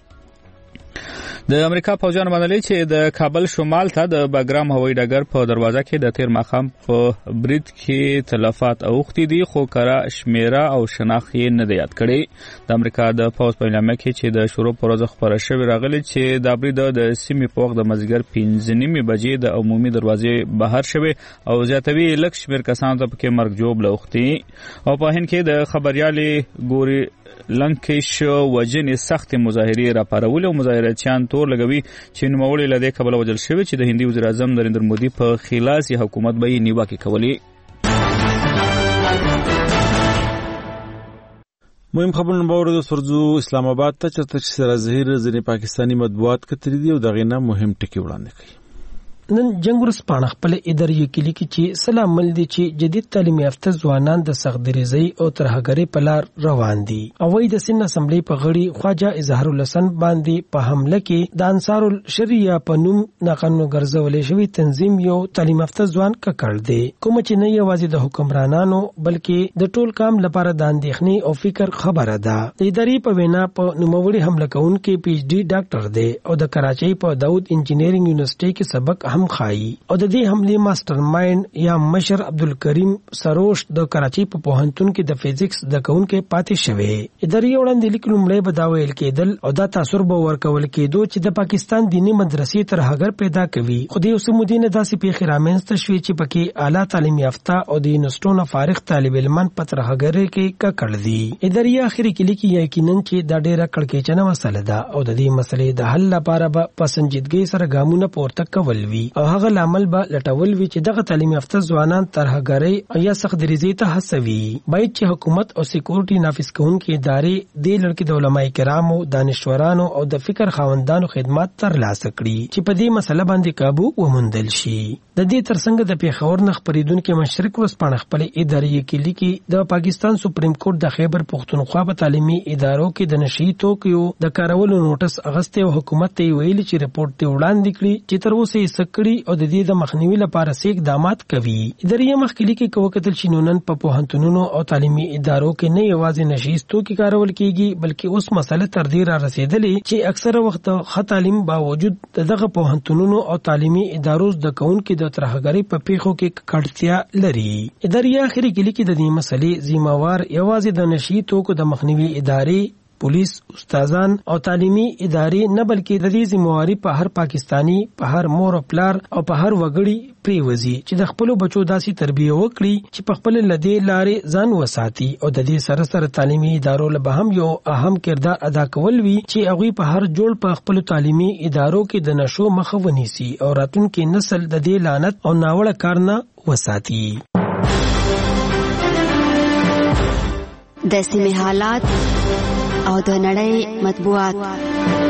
د امریکا پوځیان منلي چې د کابل شمال ته د باګرام هوایي ډګر په دروازه کې د تیر ماښام په برید کې تلفات اوښتي دي خو کره شمیره او شناخت یې نه دی یاد کړی. د امریکا د پوځ په اعلامیه کې چې د شروع پر ورځ خپاره شوې راغلي چې دا برید د سیمې په وخت د مازدیګر پنځه نیمې بجې د عمومي دروازې بهر شوی او زیاتوي لږ شمېر کسانو ته پکې مرګ ژوبله اوښتي. او په هند کې د خبریالې ګوري لنکش وجنې سخت مظاهرې راپارولې او مظاهرچیان تور لګوي چې نوموړي له دې کبله وژل شوي چې د هندي وزیر اعظم نریندر مودي په خلاص حکومت به یې نیوکې کولې. مهم خبرونه به ورته سرځو اسلام آباد ته چې سره ظهیر ځینې پاکستانی مطبوعات کتري دي او دغه نه مهم ټکي وړاندې کوي. نن جنگ ورسپانه خپل اداري کلی کې چې سلام مل دي چې جدید تعلیم یافته ځوانان د سختدریزۍ او ترهګرۍ په لار روان دي. او وای د سن اسمبلی په غړي خواجه اظهار الحسن باندې په حمله کې د انصار الشریعه په نوم ناقانونه ګرځولې شوی تنظیم یو تعلیم یافته ځوان ککړ دی کوم چې نه یوازې د حکمرانانو بلکې د ټول کام لپاره د اندېښنې او فکر خبره ده. د اداري په وینا په نوموړي حمله کوونکې پی ایچ ډي ډاکټر دی او د کراچۍ په داود انجینرینګ یونیورسيټي کې سبق هم خایي او د دې حمله ماستر مایند یا مشر عبدالکریم سروش د کراچۍ په پوهنتون کې د فزکس د کونکو پاتې شوی. اداري وړاندې لیکلو مړې بداویل کېدل او دا تاثر به ورکول کېدو چې د پاکستان دینی مدرسې تر هغه پیدا کوي. خو د اوسمودینه داسې پیښې رامنځته شوې چې پکې اعلی تعلیم یافته او د یونیورسيټونو فارغ طالب علمان په تر هغه کې ککړ دي. اداري اخري کې لیکي یقینا چې دا ډیره کړکېچنه مسله ده او د دې مسلې د حل لپاره به په سنجیدګۍ سره ګامونه پورته کول وي او هغه لامل به لټول وی چې دغه تعلیم یافته ځوانان ترهګرۍ یا سختدریزۍ ته هڅوي. باید چې حکومت او سکیورټي نافذ کوونکې ادارې د لړکې د علماء کرامو، دانشورانو او د فکر خاوندانو خدمات ترلاسه کړي چې په دې مسله باندې قابو وموندل شي. د دې ترڅنګ د پیښور نه خبرېدونکو مشرق ورځپاڼه خپل اداري کې لیکي د پاکستان سپریم کورټ د خیبر پښتونخوا په تعلیمي ادارو کې د نشي توکیو د کارولو نوټس اغسته او حکومت ته ویلي چې رپورټ ته وړاندې کړي چې تر اوسه یې سکړي او د دې د مخنیوي لپاره سیک اقدامات کوي. اداري مخکلي کې کوکتل شینونن په پوهنتونونو او تعلیمي ادارو کې نه یوازې نشي توکي کارول کیږي بلکې اوس مسله تر دې را رسیدلې چې اکثره وخت خ تعلیم باوجود دغه پوهنتونونو او تعلیمي ادارو د کونکو د ترهګرۍ په پیښو کې کړتیا لري. اداري اخري کې لیکي د دې مسلې ذمہوار یوازې د نشي توکو د مخنیوي ادارې پولیس، استادان او تعلیمي ادارې نه بلکې د دې ذمہواری په هر پاکستانی، په هر مور او پلار او په هر وګړي پریوزي چې د خپل بچو داسې تربیه وکړي چې په خپل لدی لارې ځان وساتي او د دې سره سره تعلیمي ادارو له هم یو اهم کردار ادا کول وی چې هغه په هر جوړ په خپل تعلیمي ادارو کې د نشو مخه ونیسي او راتلونکي نسل د دې لعنت او ناوړه کار نه وساتي. د سیمې حالات او د نړۍ مطبوعات.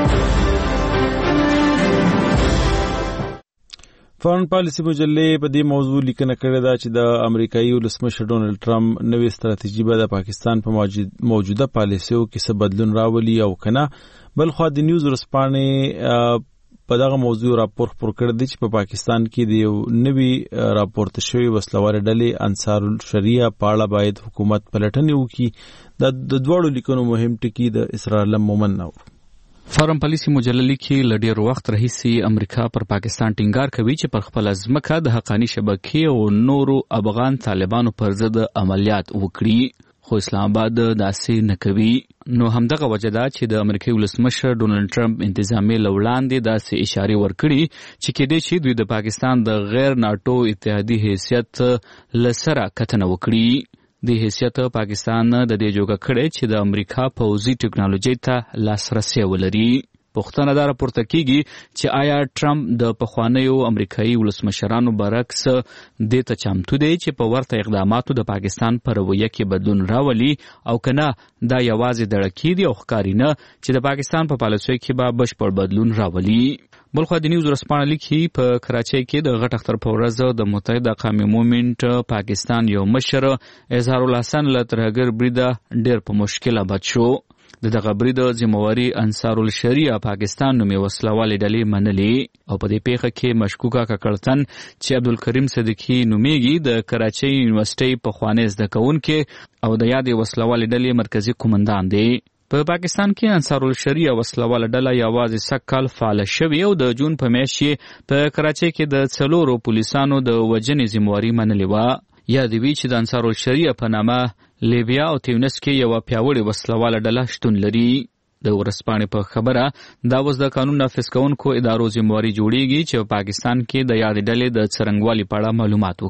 فارن پالیسی مجلې په دې موضوع لیکنه کړې ده چې د امریکایي ولسمشر ډونالد ټرمپ نوې ستراتیژي به د پاکستان په موجوده پالیسیو کې څه بدلون راولي او کنه. بل خو د نیوز ورسپانې په دغه موضوع راپور خپور کړی دی چې په پاکستان کې د یو نوي راپورته شوی وسلوارې ډلې انصار الشریعه په اړه باید حکومت پلټنې وکړي. د دواړو لیکنو مهم ټکي د اسرائیل مومن نو فارن پالیسی مجله لیکي ل ډیر وخت راهیسې امریکا پر پاکستان ټینګار کوي چې پر خپل ځمکه د حقانی شبکې او نورو افغان طالبانو پر ضد عملیات وکړي، خو اسلام آباد داسې نه کوي. نو همدغه وجه ده چې د امریکایي ولسمشر ډونالد ټرمپ انتظامی لوړاندې داسې اشاره ورکړي چې کېدای شي دوی د پاکستان د غیر ناټو اتحادی حیثیت لسره کتنه وکړي. د حیثیت پاکستان د دې جوګه کړي چې د امریکا پوځي ټکنالوژي ته لاسرسي ولري. پوښتنه دا راپورته کیږي چې آیا ټرمپ د پخوانیو امریکایي ولسمشرانو برعکس دې ته چمتو دی چې په ورته اقداماتو د پاکستان پر رویه کې بدلون راولي او کنه دا یوازې دړکی دی او ښکاری نه چې د پاکستان په پالیسیو کې به بشپړ بدلون راولي. بلخو د نیوز ورسپانه لیکي په کراچۍ کې د غټ اختر په ورځ د متحده قومي موومنټ پاکستان یو مشر اظهار الحسن له ترهګر بریده ډېر په مشکله بچ شو. د دغه بریده ذمہواری انصار الشریعه پاکستان نومې وسلوالې ډلې منلې او په دې پیښه کې مشکوکه ککړتن چې عبدالکریم صدیقي نومېږي د کراچۍ یونیورسيټۍ پخوانی زده کوونکی او د یادې وسلوالې ډلې مرکزی قومندان دی. په پاکستان کې انصار الشریعه وسلواله ډله یوازې سږ کال فعاله شوې او د جون په میاشت کې په کراچۍ کې د څلورو پولیسانو د وژنې ذمہواري منلې وه. یاد وي چې د انصار الشریعه په نامه لیبیا او تیونس کې یو پیاوړې وسلواله ډله شتون لري. د ورسپانې په خبره دا اوس د قانون نافذ کوونکو ادارو ذمہواري جوړیږي چې په پاکستان کې د یادې ډلې د څرنګوالي په اړه معلومات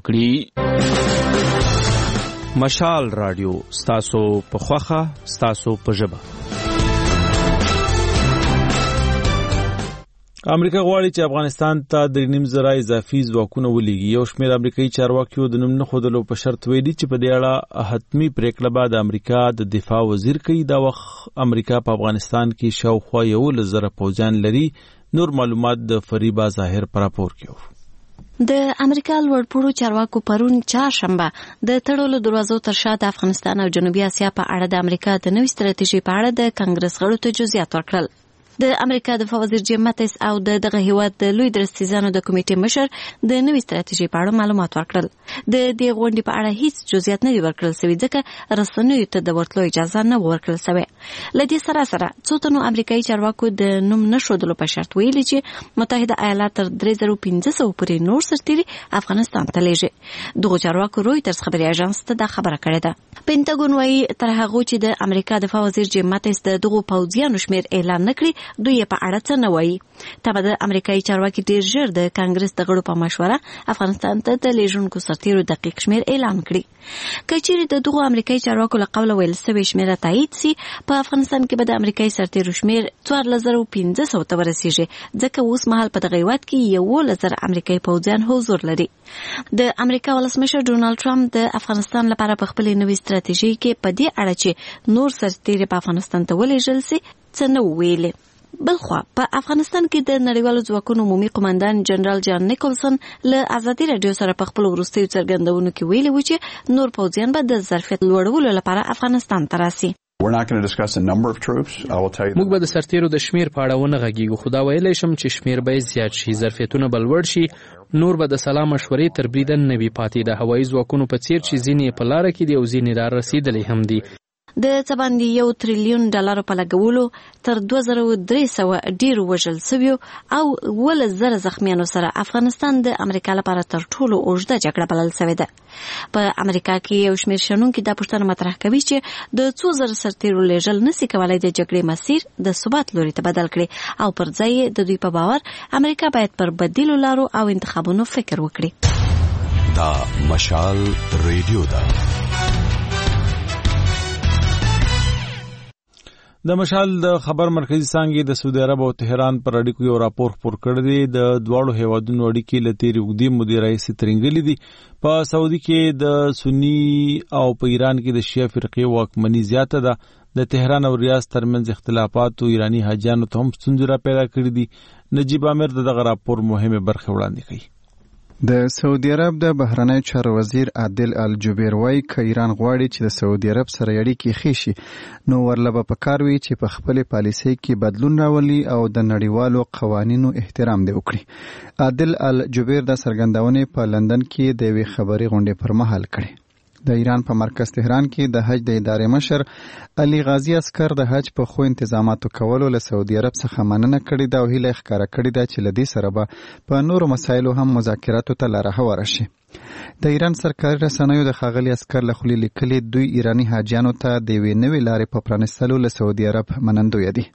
وکړي. مشال رادیو ستاسو په خوخه ستاسو په ژبه. امریکا غواړي چې افغانستان ته د نیم زره اضافي ځواکونه ولېږي. یو شمېر امریکایي چارواکیو د نوم نه ښودلو په شرط ویلي چې په دې اړه حتمي پریکړه به د امریکا د دفاع وزیر کوي. دا وخت امریکا په افغانستان کې شاوخوا یولس زره پوځیان لري. نور معلومات د فریبا ظاهر پر راپور کې. د امریکا لوړپوړو چارواکو پرون چهارشنبه د تړلو دروازو تر شا د افغانستان او جنوبي اسیا په اړه د امریکا د نوې ستراتیژۍ په اړه د کانګرس غړو ته جزئیات ورکړل. د امریکا د وزیر جیم ماتیس او د دغه هیواد د لوی درستیزانو د کمیټې مشر د نوې ستراتیژۍ په اړه معلومات ورکړل. د دې غونډې په اړه هیڅ جزئیات نه ورکړل شوي ځکه رسنیو ته د ورتلو اجازه نه ورکړل شوې. له دې سره سره څو تنو امریکایي چارواکو د نوم نشودلو په شرط ویلي چې متحده ایالات تر درې زره پنځه سوه پورې نور سرتیري افغانستان ته لیږي. دغه چارواکو رویټرز خبري اژانس ته دا خبره کړې ده. پینټاګون وايي تر هغه چې د امریکا د وزیر جیم ماتیس د دغه پوځیانو شمیر اعلان نکړي دوی په اړه څه نه وایي. تابع د امریکایي چارواکي ډیر ژر د کانګرس د غړو په مشوره افغانستان ته د لیږونکو سرتیرو دقیق شمیر اعلان کړي. که چیرې د دغو امریکایي چارواکو له قوله ویل سوی شمیره تایید سي په افغانستان کې به د امریکایي سرتیرو شمیر څوارلس زره پنځه سوه ته ورسیږي ځکه اوس مهال په دغه هیواد کې یولس زره امریکایي پوځیان حضور لري. د امریکا ولسمشر ډونالد ټرمپ د افغانستان لپاره په خپلې نوې ستراتیژۍ کې په دې اړه چې نور سرتیري په افغانستان ته ولېږل سي څه نه ویلي. بلخوا په افغانستان کې د نړیوالو ځواکونو عمومي قومندان جنرال جان نیکولسن له ازادي رادیو سره په خپل وروستیو څرګندونو کې ویلي و چې نور پوځیان به د ظرفیت لوړولو لپاره افغانستان ته راسي. موږ به د سرتیرو د شمیر په اړه ونه غږیږو، خو دا ویلی شم چې شمیر به زیات شي، ظرفیتونه به لوړ شي، نور به د سلا مشورې تر بریده نه وي پاتې. د هوایي ځواکونو په څیر چې ځینې په لاره کې دي او ځینې را رسیدلې هم دي. د څه باندې یو تریلیون ډالر په لګولو تر دوه زره درې سوه ډیر وژل شوی او ول زره زخمیانو سره افغانستان د امریکا لپاره تر ټولو اوږده جګړه بلل شوې ده. په امریکا کې یو شمېر شنونکي دا پوښتنه مطرح کوي چې د څو زره سرتیرو لیږل نشي کولای د جګړې مسیر د ثبات لوري ته بدل کړي او پر ځای د دوی په باور امریکا باید پر بدیلو لارو او انتخابونو فکر وکړي. دا مشال ریډیو ده. د مشال د خبر مرکزی څانګې د سعودي عرب او تهران پر اړیکو یو راپور خپور کړی دی. د دواړو هیوادونو اړیکې له تېرې اوږدې مودې راهیسې ترنګلې دي. په سعودي کې د سني او په ایران کې د شیعه فرقې واکمني زیاته ده. د تهران او ریاض ترمنځ اختلافات او ایرانی حاجیانو ته هم ستونزې را پیدا کړې دي. نجیب عامر دغه راپور مهمه برخه وړاندې کوي. د سعودي عرب د بهرنی چارو وزیر عادل الجبیر وايي که ایران غواړي چې د سعودي عرب سره اړیکې ښې شي نو ورله به پکار وي چې په خپلې پالیسۍ کې بدلون راولي او د نړیوالو قوانینو احترام دې وکړي. عادل الجبیر د څرګندونې په لندن کې د یوې خبري غونډې پر مهال کړې. د ایران په مرکز تهران کې د حج د ادارې مشر علي غازي اسکر د حج په خو انتظاماتو کولو له سعودي عرب څخه مننه کړې ده او هیله ښکاره کړې ده چې له دې سره به په نورو مسایلو هم مذاکراتو ته لاره هواره شي. د ایران سرکاري رسنیو د ښاغلي اسکر له خولې لیکلي دوی ایرانی حاجیانو ته د یوې نوې لارې په پرانستلو له سعودي عرب منندویه دي.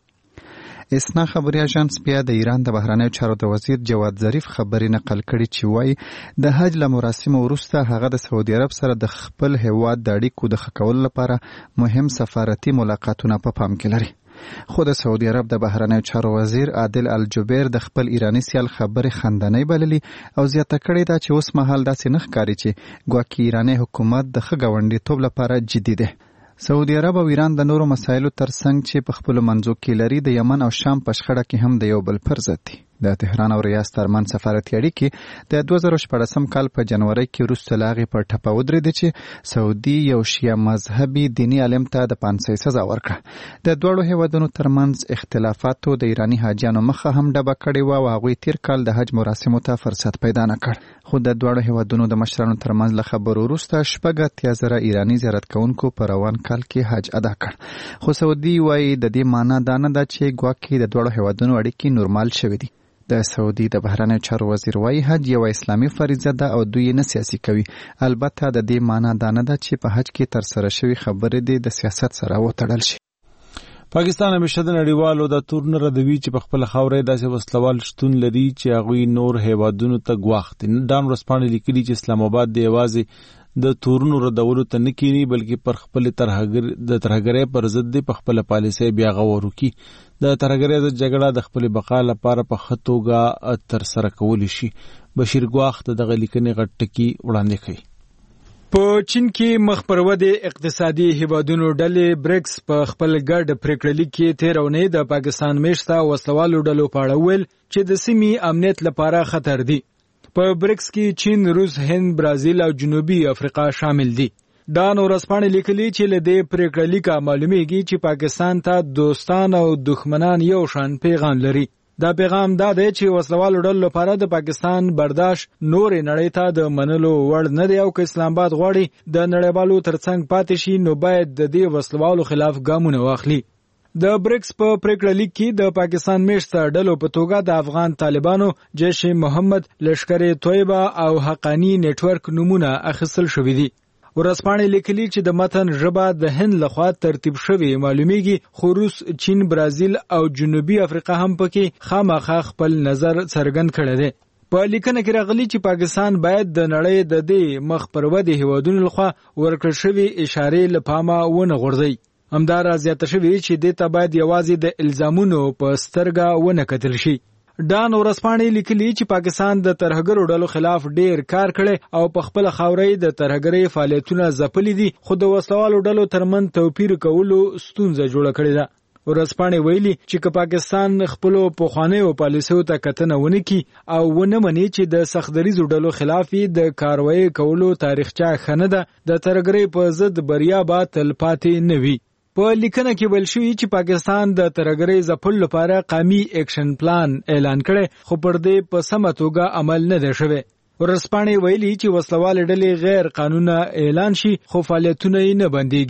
اسنا خبري اژانس بیا د ایران د بهرنیو چارو د وزیر جواد ظریف خبري نقل کړي چې وایي د حج له مراسمو وروسته هغه د سعودي عرب سره د خپل هیواد د اړیکو د ښه کولو لپاره مهم سفارتي ملاقاتونه په پام کې لري. خو د سعودي عرب د بهرنیو چارو وزیر عادل الجبیر د خپل ایرانی سیال خبرې خندنۍ بللي او زیاته کړې ده چې اوس مهال داسې نه ښکاري چې ګواکې ایرانی حکومت د ښه ګاونډیتوب لپاره جدي دی. سعودي عرب او ایران د نورو مسایلو ترڅنګ چې په خپلو منځو کې لري د یمن او شام په شخړه کې هم د یو بل پر ضد دي. د تهران او ریاض ترمنځ سفارتي اړیکې د دوه زره شپاړسم کال په جنوري کې وروسته له هغې په ټپه ودرېدې چې سعودي یو شیعه مذهبي دیني عالم ته د پانسۍ سزا ورکړه. د دواړو هیوادونو ترمنځ اختلافاتو د ایرانی حاجیانو مخه هم ډبه کړې وه او هغوی تیر کال د حج مراسمو ته فرصت پیدا نه کړ. خو د دواړو هیوادونو د مشرانو ترمنځ له خبرو وروسته شپږ اتیا زره ایرانی زیارت کوونکو په روان کال کې حج ادا کړ. خو سعودي وایي د دې معنا دا نه ده چې ګواکې د دواړو هیوادونو اړیکې نورمال شوې دي. د سعودي د بهرنیو چارو وزیر وايي حج یو اسلامي فریضه ده او دوی نه سیاسي کوي. البته د دې معنا دا نه ده چې په حج کې ترسره شوي خبرې دي د سیاست سره وتړل شي. پاکستان همیشه د نړیوالو د تور نه ردوي چې په خپل خاورې داسې وسلوال شتون لري چې هغوی نور هیوادونو ته ګواښ دي. ډان ورځپاڼې لیکلي چې اسلام آباد د یوازې د تورونو ردولو ته نه کینی بلکې پر خپل ترهګر د ترهګرۍ پر ضد دی په خپل پالیسۍ بیا غور وکړي. د ترهګرۍ د جګړه د خپل بقا لپاره په ښه توګه ترسره کولی شي. بشیر ګواښ د دغه لیکنې غټ ټکي وړاندې کوي. په چین کې مخ پر ودې اقتصادي هیوادونو ډلې بریکس په خپل ګډ پریکړه لیک کې تېره اونۍ د پاکستان میشته وسلوالو ډلو په اړه ویل چې د سیمې امنیت لپاره خطر دی. په بریکس کې چین، روس، هند، برازیل او جنوبي افریقا شامل دي. ډان ورځپاڼې لیکلي چې له دې پریکړه لیکه معلومیږي چې پاکستان ته دوستان او دښمنان یو شان پیغام لري. دا پیغام دا دی چې وسلوالو ډلو لپاره د پاکستان برداشت نورې نړۍ ته د منلو وړ نه دی او که اسلام آباد غواړي د نړیوالو ترڅنګ پاتې شي نو باید د دې وسلوالو خلاف ګامونه واخلي. د بریکس په پریکړه لیک کې د پاکستان میشته ډلو په توګه د افغان طالبانو، جیش محمد، لشکر طیبه او حقانی نیټورک نمونه اخیستل شوي دي. ورځپاڼې لیکلي چې د متن ژبه د هند لخوا ترتیب شوې معلومیږي، خو روس، چین، برازیل او جنوبي افریقا هم پکې خامخا خپل نظر څرګند کړی دی. په لیکنه کې راغلي چې پاکستان باید د نړۍ د دې مخ پر ودې هیوادونو لخوا ورکړل شوې اشارې له پامه ونه غورځوي. همدارا زیاته شوي چې دې ته باید یوازې د الزامونو په سترګه ونه کتل شي. ډان ورځپاڼې لیکلي چې پاکستان د ترهګرو ډلو خلاف ډیر کار کړی او په خپل خاورې د ترهګرۍ فعالیتونه ځپلي دي، خو د وسلوالو ډلو ترمن توپیر کولو ستونزه جوړه کړې ده. ورځپاڼې ویلي چې که پاکستان خپلو پخوانیو پالیسیو ته کتنه ونه کړي او ونه مني چې د سختدریزو ډلو خلاف د کاروایی کولو تاریخچه ښه نه ده، د ترهګرۍ په ضد بریا به تل پاتې نه وي. په لیکنه کې ویل شوي چې پاکستان د ترهګرۍ ځپلو لپاره قومي اکشن پلان اعلان کړی، خو پر دې په سمه توګه عمل نه دی شوی. ورځپاڼې ویلي چې وسلوالې ډلې غیر قانونه اعلان شي خو فعالیتونه یې نه بندېږي.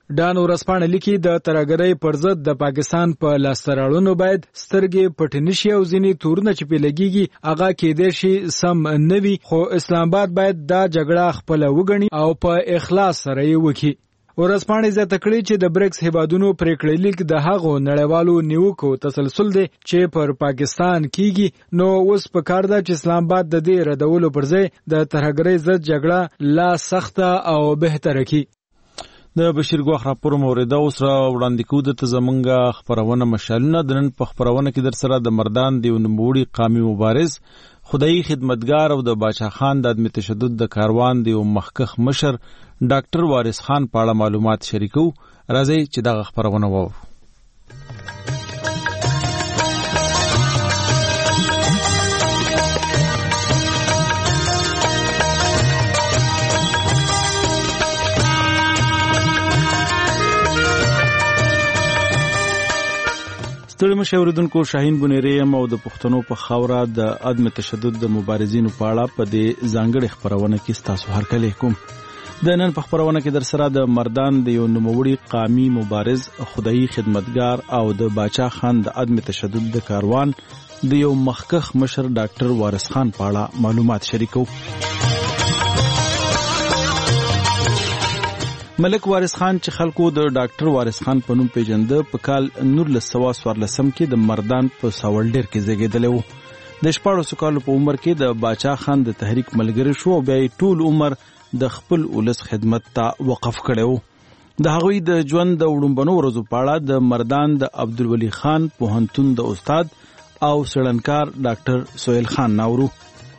ډان ورځپاڼه لیکي د ترهګرۍ پر ضد د پاکستان په لاسته راوړنو باید سترګې پټې نشي او ځینې تورونه چې پې لګېږي هغه کېدای شي سم نه وي، خو اسلام آباد باید دا جګړه خپله وګڼي او په اخلاص سره یې وکړي. ورځپاڼې زیاته کړې چې د بریکس هیوادونو پرېکړه لیک د هغو نړیوالو نیوکو تسلسل دی چې پر پاکستان کیږي، نو اوس پکار ده چې اسلام آباد د دې ردولو پر ځای د ترهګرۍ ضد جګړه لا سخته او بهتره کړي. د بشیر ګوخ راپور مورده اوس را وړاندې کوو د زمونږ خپرونه مشالونه. د نن په خپرونه کې در سره د مردان د یو نوموړي قامي مبارز، خدایي خدمتګار او د باچا خان د عدم تشدد د کاروان د یو مخکښ مشر ډاکټر وارث خان په اړه معلومات شریکو. راځئ چې دغه خپرونه واورو. ستړي مشه اوریدونکو، شاهین بنيري یم او د پښتنو په خاوره د عدم تشدد د مبارزینو په اړه په دې ځانګړې خپرونه کې ستاسو هرکلی کوم. د نن په خپرونه کې در سره د مردان د یو نوموړي قامي مبارز، خدایي خدمتګار او د باچا خان د عدم تشدد د کاروان د یو مخکښ مشر ډاکټر وارث خان په اړه معلومات شریکو. ملک وارث خان چې خلکو د ډاکټر وارث خان په نوم پیژنده، په کال نولس سوه څوارلسم کې د مردان په ساولډیر کې زیږېدلی و. د شپاړسو کالو په عمر کې د باچا خان د تحریک ملګری شو او بیا یې ټول عمر د خپل ولس خدمت ته وقف کړی و. د هغوی د ژوند د وړومبنو ورځو په اړه د مردان د عبدالولي خان پوهنتون د استاد او څېړنکار ډاکټر سهیل خان ناورو.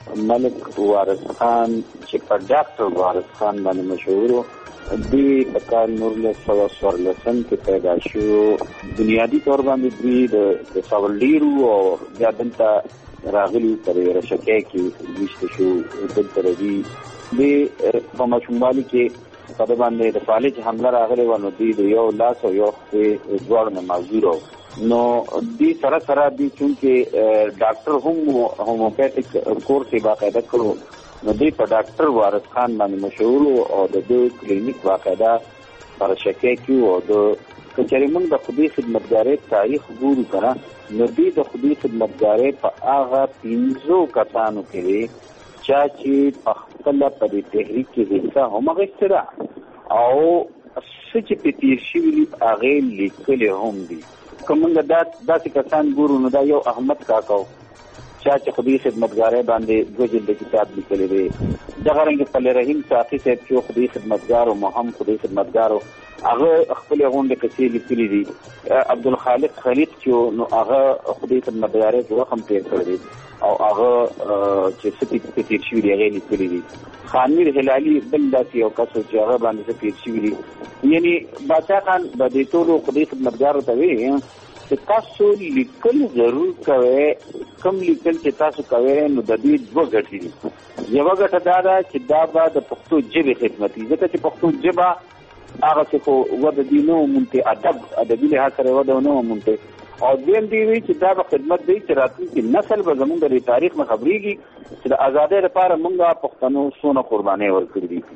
ملک وارث خان چې په ډاکټر وارث خان باندې مشهور و، دی په کال نولس سوه څوارلسم کې پیدا شو. بنیادي طور باندې دوی د ساولډیرو او بیا دلته راغلي په رشکۍ کې ویشته شو. دلته راځي دی په ماشوموالي کې په ده باندې د فالج حمله راغلې وه، نو دوی د یو لاس او یو خولې دواړو نه معذور و. نو دوی سره سره دوی چونکې ډاکټر هم هوموپیتیک کورس یې باقاعده کړو، نو دوی په ډاکټر وارث خان باندې مشهور او د دوی کلینیک باقاعده په رشکۍ کې و. د که چېرې موږ د خدای خدمتګارۍ تاریخ ګورو که نه، نو دوی د خدای خدمتګارۍ په هغه پنځو کسانو کې دی چا چې په خپله په دې تحریک کې حصه هم اخیستې ده او څه چې پې تېر شوي دي هغې لیکلې هم دي. که موږ داسې کسان ګورو، نو دا یو احمد کاکا چا چې خدای خدمتګارۍ باندې دوه جلده کتاب لیکلی دی. دغه رنګې پل رحیم ساقي صاحب چې خدای خدمتګار او مهم خدای خدمتګار و، هغه خپلې غونډې کیسې لیکلي دي. عبدالخالق خلیق چې نو هغه خدای خدمتګارۍ کې وخت هم تېر کړی دی او هغه چې څه پې تېر شوي دي هغې لیکلي دي. خانمیر هلالي بل داسې یو کس و چې هغه باندې څه تېر شوي دي. یعنې باچا خان به دې ټولو خدای خدمتګارو ته وایي چې تاسو لیکل ضرور کوئ. کم لیکل چې تاسو کوئ نو د دې دوه ګټې دي. یوه ګټه دا ده چې دا به د پښتو ژبې خدمت وي، ځکه چې پښتو ژبه هغه څه خو وده دي نه ومونتې، ادب ادبي لحاظ سره وده نه ومونتې. او دویم دی وی چې دا به خدمت دی چې راتلونکي نسل به زموږ د تاریخ نه خبرېږي چې د ازادۍ لپاره موږ پښتنو څونه قربانۍ ورکړي دي.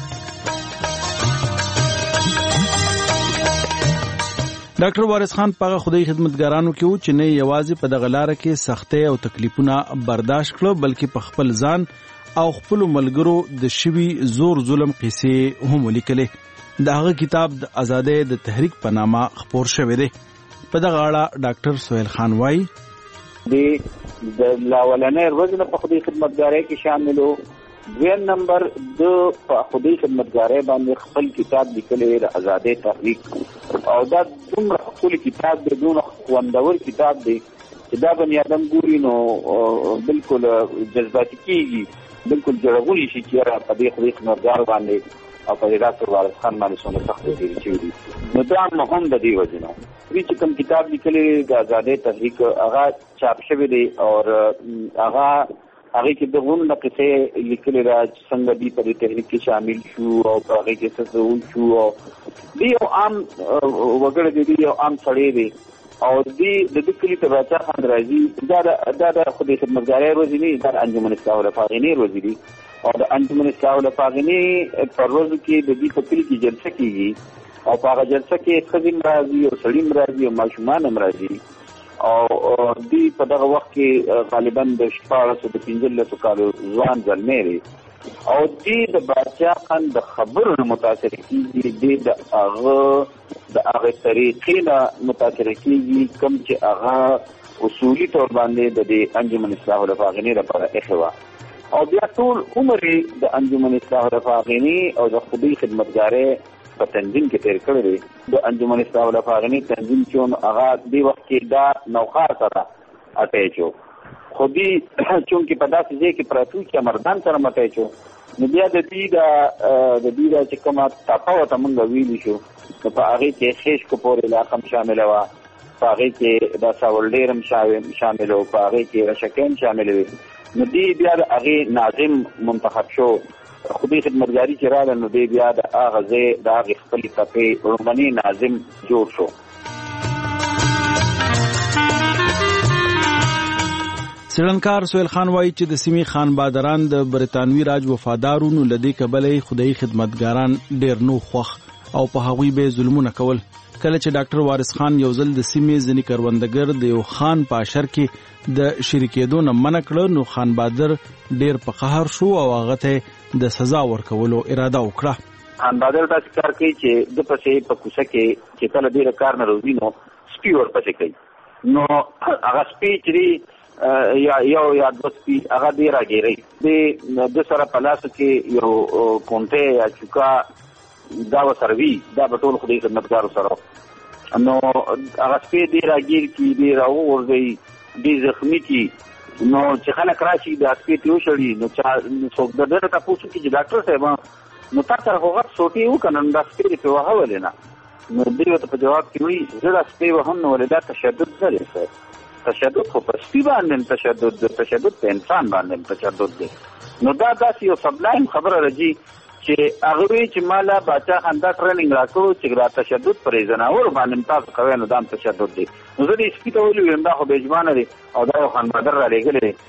ډاکټر وارث خان په خدای خدمتګارانو کې و چې نه یوازې په دغه لاره کې سختۍ او تکلیفونه برداشت کړو، بلکې په خپل ځان او خپل ملګرو د شوي زور ظلم قصې هم ولیکلې. د هغه کتاب د ازادۍ د تحریک په نامه خپور شوی دی. په دغه اړه ډاکټر سهیل خان وایي د لاولنۍ ورځ نه په خدای خدمتګارۍ کې شامل و. دویم نمبر د په خدای خدمتګارۍ باندې خپل کتاب لیکلی د ازادۍ تحریک، او دا دومره ښکلی کتاب دی، دومره خوندور کتاب دی چې دا بني ادم ګوري نو بلکل جذباتي کېږي، بلکل جوړولی شي چې یاره په دې خدای خدمتګار باندې او په ډاکټر وارث خان باندې څومره سختۍ تېرې شوي دي. نو دا مهم د دې وجې نه دوی چې کوم کتاب لیکلی د ازادۍ تحریک هغه چاپ شوی دی او هغه هغه کې د غونډه قصې لیکلې را چې څنګه دی په تحریک کې شامل شو او په هغه کې څه څه شو. او دی یو عام وګړی دی، یو عام سړی دی او دی د دې کلي ته باچا خان راځي. دا دا د خدای خدمتګارۍ ورځې نه، دا د انجمن اصلاح الافاغنې ورځې دي او د انجمن اصلاح الافاغنې په ورځو کې د دې په کلي کې جلسه کېږي او په هغه جلسه کې ښځې راځي او سړي راځي او ماشومان هم راځي او دی په دغه وخت کې غالبا د شپاړسو د پنځلسو کالو ځوان زلمی او دی د باچا خان د خبرو نه متاثر کېږي، دی د هغه د هغې طریقې نه متاثر کېږي کوم چې هغه اصولي طور باندې د دې انجمن اصلاح الافاغني لپاره ایښې وه. او بیا ټول عمر د انجمن اصلاح الافاغني او د خودي خدمتګارۍ په تنظیم کې تیر کړی دی. د انجمن اصلاح الافاغني تنظیم چې هغه دې وخت کې دا نوخار سره اټیچ و، خو دې چونکې په داسې ځای کې پراته وو چې مردان سره مټیچ و، نو بیا د دې د دې دا چې کومه ټاپه ورته موږ ویلي شو نو په هغې کې خیش کپور علاقه هم شامله وه، په هغې کې دا ساولډیر هم شامل و، په هغې کې رشکۍ هم شامل وي. نو دې بیا د هغې ناظم منتخب شو، خودي خدمتګاري چې راغله نو دی بیا د هغه ځای د هغې خپلې څپې لومړنی ناظم جوړ شو. څېړنکار سهیل خان وایي چې د سیمې خان بادران د برطانوي راج وفادارو نو له دې کبله خدایي خدمتګاران ډېر نو خوښ او په هغوی به ظلمونه کول. کله چې ډاکټر وارث خان یو ځل د سیمې ځینې کروندګر د یو خان په اشر کې د شریکېدو نه منع کړه نو خان بادر ډېر په قهر شو او هغه ته د سزا ورکولو اراده وکړه. خان بادر داسې کار کوي چې د پسې په کوڅه کې چې کله ډېر کار نه روزي نو سپي ورپسې کوي، نو هغه سپي چې یا یو یا دوه سپي هغه ډېر راګیرئ د سره په لاسو کې یو کونټۍ یا چوکا دا ورسره وي، دا به ټول خدای خدمتګارو سره، نو هغه سپی ډېر راګیر کي، ډېر راوغورځوي، ډېر زخمي کي، نو چې خلک راشي دا سپی ترې وشړي نو څوک د ده نه تپوس وکړي چې ډاکټر صاحب نو تا سره خو غټ سوټې وکړه نو دا سپی دې پرې واهه ولې نه؟ نو دوی ورته په جواب کې وایي زه دا سپی وهم نو ولې دا تشدد نه دی صاحب، تشدد خو په سپي باندې تشدد دی، تشدد په انسان باندې تشدد دی. نو دا داسې یو سبلایم خبره راځي چې هغه وی چې مالا باچا خان دا ټریننګ راکړو چې دا تشدد پرې زناور باندې تاسو کوئ نو دا تشدد دی. نو زه دې سپي ته ویلي ویم دا خو بېجمانه دی او دا خان بادر را لېږلی دی.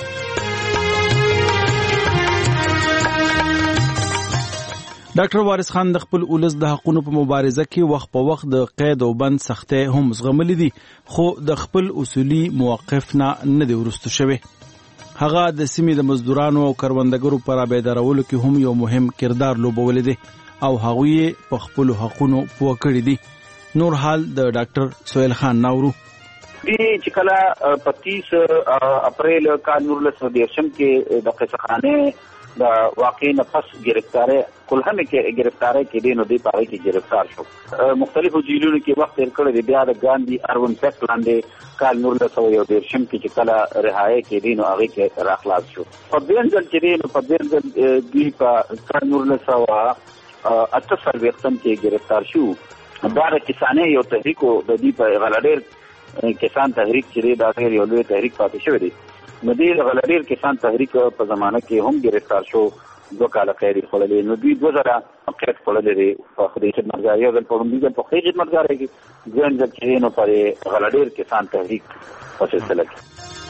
ډاکټر وارث خان د خپل ولس د حقونو په مبارزه کې وخت په وخت د قید او بند سختۍ هم زغملي دي، خو د خپل اصولي موقف نه نه دی وروسته شوی. هغه د سیمې د مزدورانو او کروندګرو پر بیدارولو کې هم یو مهم کردار لوبولی دی او هغوی په خپلو حقونو پوه کړي دي. نور حال د ډاکټر سهیل خان ناورو. دې چې کله په تیس اپریل کال نولس سوه دېرشم کې د قصهخانې د واقع نه پس ګرفتارۍ کلهمې کې ګرفتارۍ کېدې نو دی په هغې کې ګرفتار شو. مختلفو جیلونو کې وخت تېر کړی دی. بیا د ګاندي اروین پیکټ لاندې کال نولس سوه یو دېرشم کې چې کله رهایي کېدې نو هغې کې راخلاص شو. په دویم ځل چې دی نو په دویم ځل دوی په کال نولس سوه اته څلوېښتم کې ګرفتار شو. دا د کسانۍ یو تحریک و، د دوی په غلډېر کسان تحریک چې دی دا ډېر یو لوی تحریک پاتې شوی دی. نو دوی د غلډېر کسان تحریک په زمانه کې هم ګرفتار شو، دوه کاله قید یې خوړلی. نو دوی دوه ځله قید خوړلی دی په خدای خدمتګارۍ، یو ځل په لومړي ځل په خدای خدمتګارۍ کې، دویم ځل چې دی نو په غلډېر کسان تحریک په سلسله کې.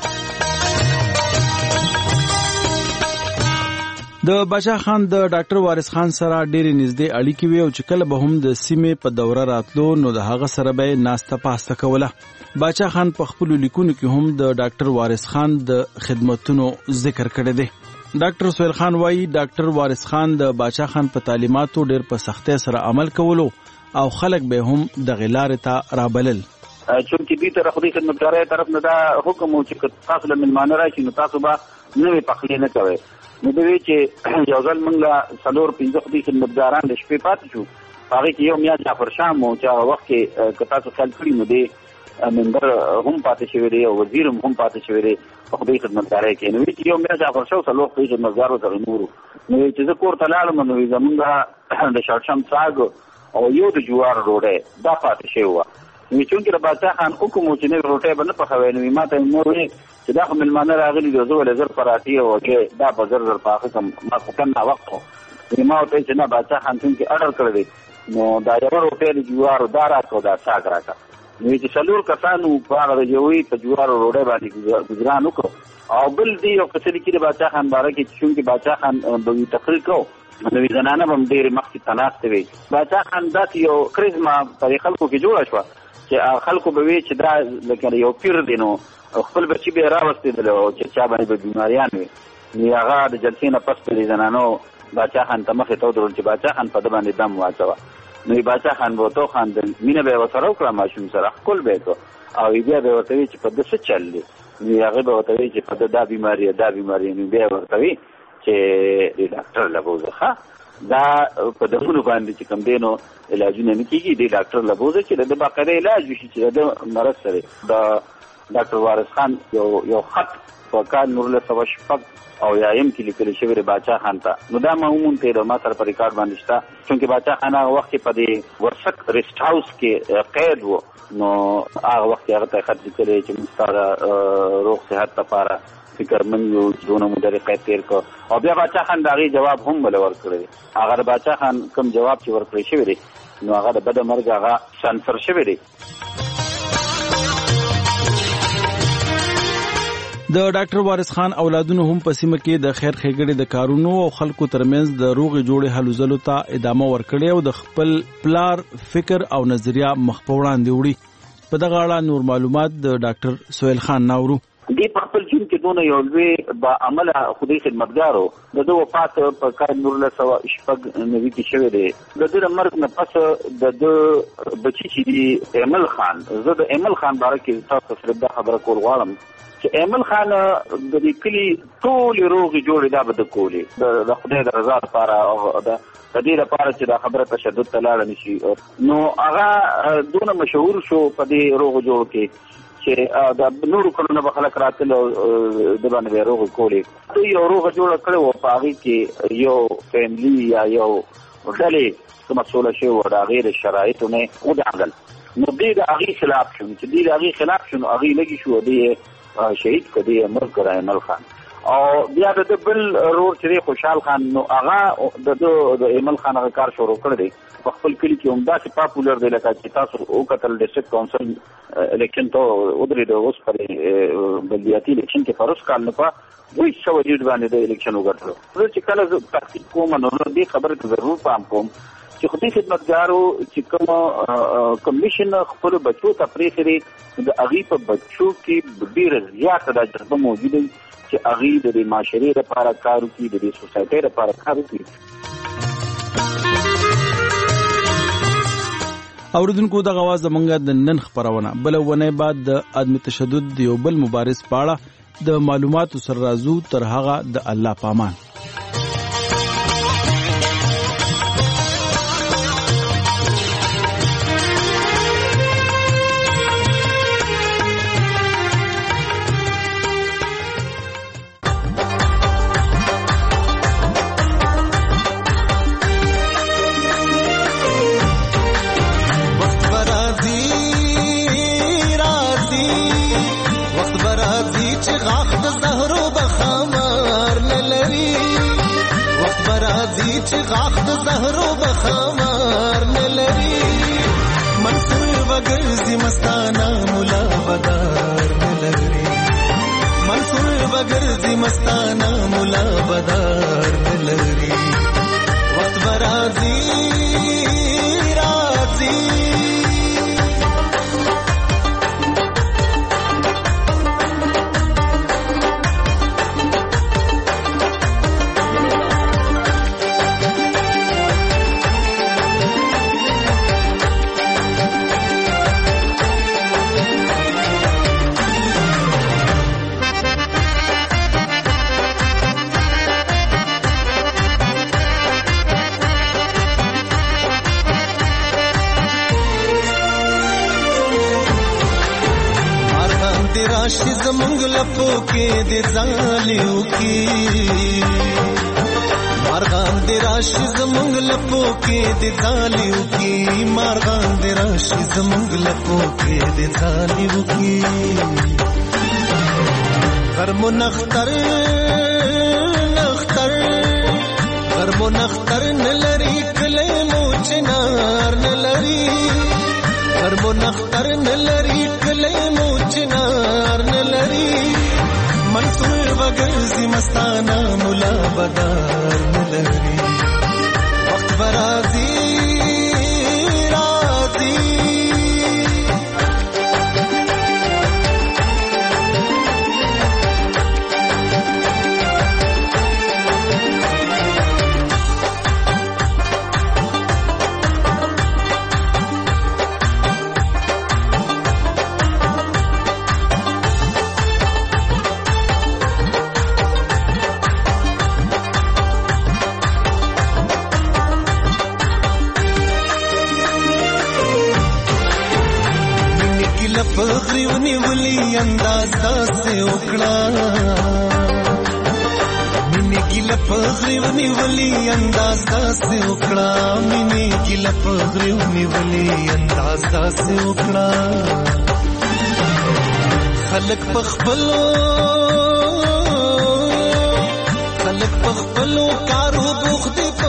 د باچا خان د ډاکټر وارث خان سره ډېرې نږدې اړیکې وې او چې کله به هم د سیمې په دوره راتلو نو د هغه سره به یې ناسته پاسته کوله. باچا خان په خپلو لیکونو کې هم د ډاکټر وارث خان د خدمتونو ذکر کړی دی. ډاکټر سهیل خان وایي ډاکټر وارث خان د باچا خان په تعلیماتو ډېر په سختۍ سره عمل کولو او خلک به هم دغې لارې ته رابلل. چونکې دوی ته خدای خدمتګارۍ طرف نه دا حکم و چې تاسو له مېلمانه راشي نو تاسو به نوې پخلي نه کوئ. نو دوی چې یو ځل موږ له څلور پنځه خدای خدمتګاران د شپې پاتې شو، په هغې کې یو میا جعفر شام و چې هغه وخت کې که تاسو خیال کړي نو دی ممبر هم پاتې شوی دی او وزیر هم پاتې شوی دی په خدای خدمتګارۍ کې. نو چې یو میا جعفر شاه څلور خدای خدمتګار ورسره نور نو چې زه کور ته لاړم نو زمونږ د شړشم ساګ او یو د جوار ډوډۍ دا پاتې شوی وه. نو چونکې د باچا خان حکم و چې نوې روټۍ به نه پخوی نو ما ته مور ویل چې دا خو مېلمانه راغلي دي، زه ولې زر پراټې او هګۍ دا به زر زر پاخه کړم. ما خو کم ناوخت و. ما ورته چې نه باچا خان چونکې اډر کړی دی نو دا یوه روټۍ د جوارو دا راکړه او دا ساګ راکړه. نو چې څلور کسانو په هغه د یوې په جوارو ډوډۍ باندې ګزران وکړو. او بل دی یو قصه لیکي د باچا خان باره کې چې چونکې باچا خان به وي تقریر کو نو زنانه هم ډېرې مخکې تناستې وي. باچا خان داسې یو کرزما په خلکو کې جوړه شوه چې خلکو به وي چې دا لکه یو پیر دی نو خپل بچي به یې راوستېدل او چې چا باندې به بیماریان وي. نو هغه د جلسې نه پس په دې زنانو باچا خان ته مخې ته ودرول چې باچا خان په ده باندې دم واچوه. نو باچا خان به ورته وخاندل، مینه به یې ورسره وکړه ماشوم سره، ښکل به یې کړه او بیا به یې ورته وي چې په ده څه چل دی. نو هغې به ورته وي چې په ده دا بیماري دا بیماري. نو بیا یې ورته وي چې د ډاکټر له بوځه ښه دا په دغونو باندې چې کوم دی نو علاجونه نه کېږي، د ډاکټر له بوځه چې د ده باقاعده علاج وشي چې د ده مرض سره. د ډاکټر وارث خان یو یو خط په کال نولس سوه شپږ او یایم کې لیکل شوی دی باچا خان ته. نو دا ما ومونته د ما سره په ریکارډ باندې شته، چونکې باچا خان هغه وخت کې په دې ورسک ریسټ هاوس کې قید و. نو هغه وخت هغه ته خط لیکلی چې موږ ستا د روغ صحت لپاره فکرمند یو چې دونه موده دې قید تېر کړ. او بیا باچا خان د هغې جواب هم بله ورکړی دی. هغه د باچا خان کوم جواب چې ورکړی شوی دی نو هغه د بده مرګ هغه سانسر شوی دی. د ډاکټر وارث خان اولادونو هم په سیمه کې د خیر ښېګړې د کارونو او خلکو ترمنځ د روغې جوړې هلو ځلو ته ادامه ورکړې او د خپل پلار فکر او نظریه مخ په وړاندې وړي. په دغه اړه نور معلومات د ډاکټر سهیل خان ناورو. دې په خپل ژوند کې دونه یو لوی با عمله خدای خدمتګار و. د ده وفات په کال نولس سوه شپږ نوي کې شوی دی. د ده د مرګ نه پس د ده بچي چې دي ایمل خان، زه د ایمل خان باره کې تاسو سره دا خبره کول غواړم چې ایمل خان د دې کلي ټولې روغې جوړې دا به ده کولې د خدای د رضا لپاره او د دې لپاره چې دا خبره تشدد ته لاړه نه شي. نو هغه دونه مشهور شو په دې روغو جوړو کې چې د نورو کلونه به خلک راتل او د باندې به روغې کولې. دوی یو روغه جوړه کړې وه، په هغې کې یو فیملي یا یو ډلې څه مسؤله شوې وه، د هغې د شرایطو نه ودانګل. نو دوی د هغې خلاف شو، چې دوی د هغې خلاف شو نو هغې لږې شو، دوی شهید کړی مړ کړی ایمل خان. او بیا د ده بل رور چې دی خوشحال خان، نو هغه د ده د ایمل خان هغه کار شروع کړی دی په خپل کلي کې همداسې پاپولر دی لکه چې تاسو وکتل ډسټرکټ کونسل الیکشن ته ودرېد اوس په بلدیاتي الیکشن کې په روس کال نه په دوی سوه ډېر باندې د الیکشن وګټلو. زه چې کله زه تحقیق کوم نو دې خبرې ته ضرور پام کوم چې خدای خدمتګارو چې کوم کمیشن خپل بچو ته پرېښی دی د هغې په بچو کې ډېره زیاته دا جذبه موجوده وي چې هغې د دې معاشرې لپاره کار وکړي، د دې سوسایټۍ لپاره کار وکړي. اوریدونکو دغه اواز زموږ د نن خپرونه بل ونه بعد د عدم تشدد یو بل مبارز پاړه د معلوماتو سره راځو. تر هغه د الله پامان. چې غاخ د زهرو بخمار نه لري، منصور وګرځي مستانه مولا بدار نه لري، منصور وګرځي مستانه مولا بدار نه لري. وخت برازي رازي راشي زمونږ لپو کې د ځالیو کې، مارغان د راشي زمونږ لپو کې د ځالیو کې، مارغان د راشي زمونږ لپو کې د ځالیو کې. غرمو نختر نختر غرمو نختر نلري کلی مو چنار نلري، غرمو نختر نلري کلی مو چنار نلري، منصور وګرځي مستانه مولا بدار نلري، برازي رازي فخری ونیولی انداز داسې وکړه مینې ګیله فخری ونیولی انداز داسې وکړه مینې ګیله فخری ونیولی انداز داسې وکړه خلک پخپلو خلک پخپلو کارو بوخت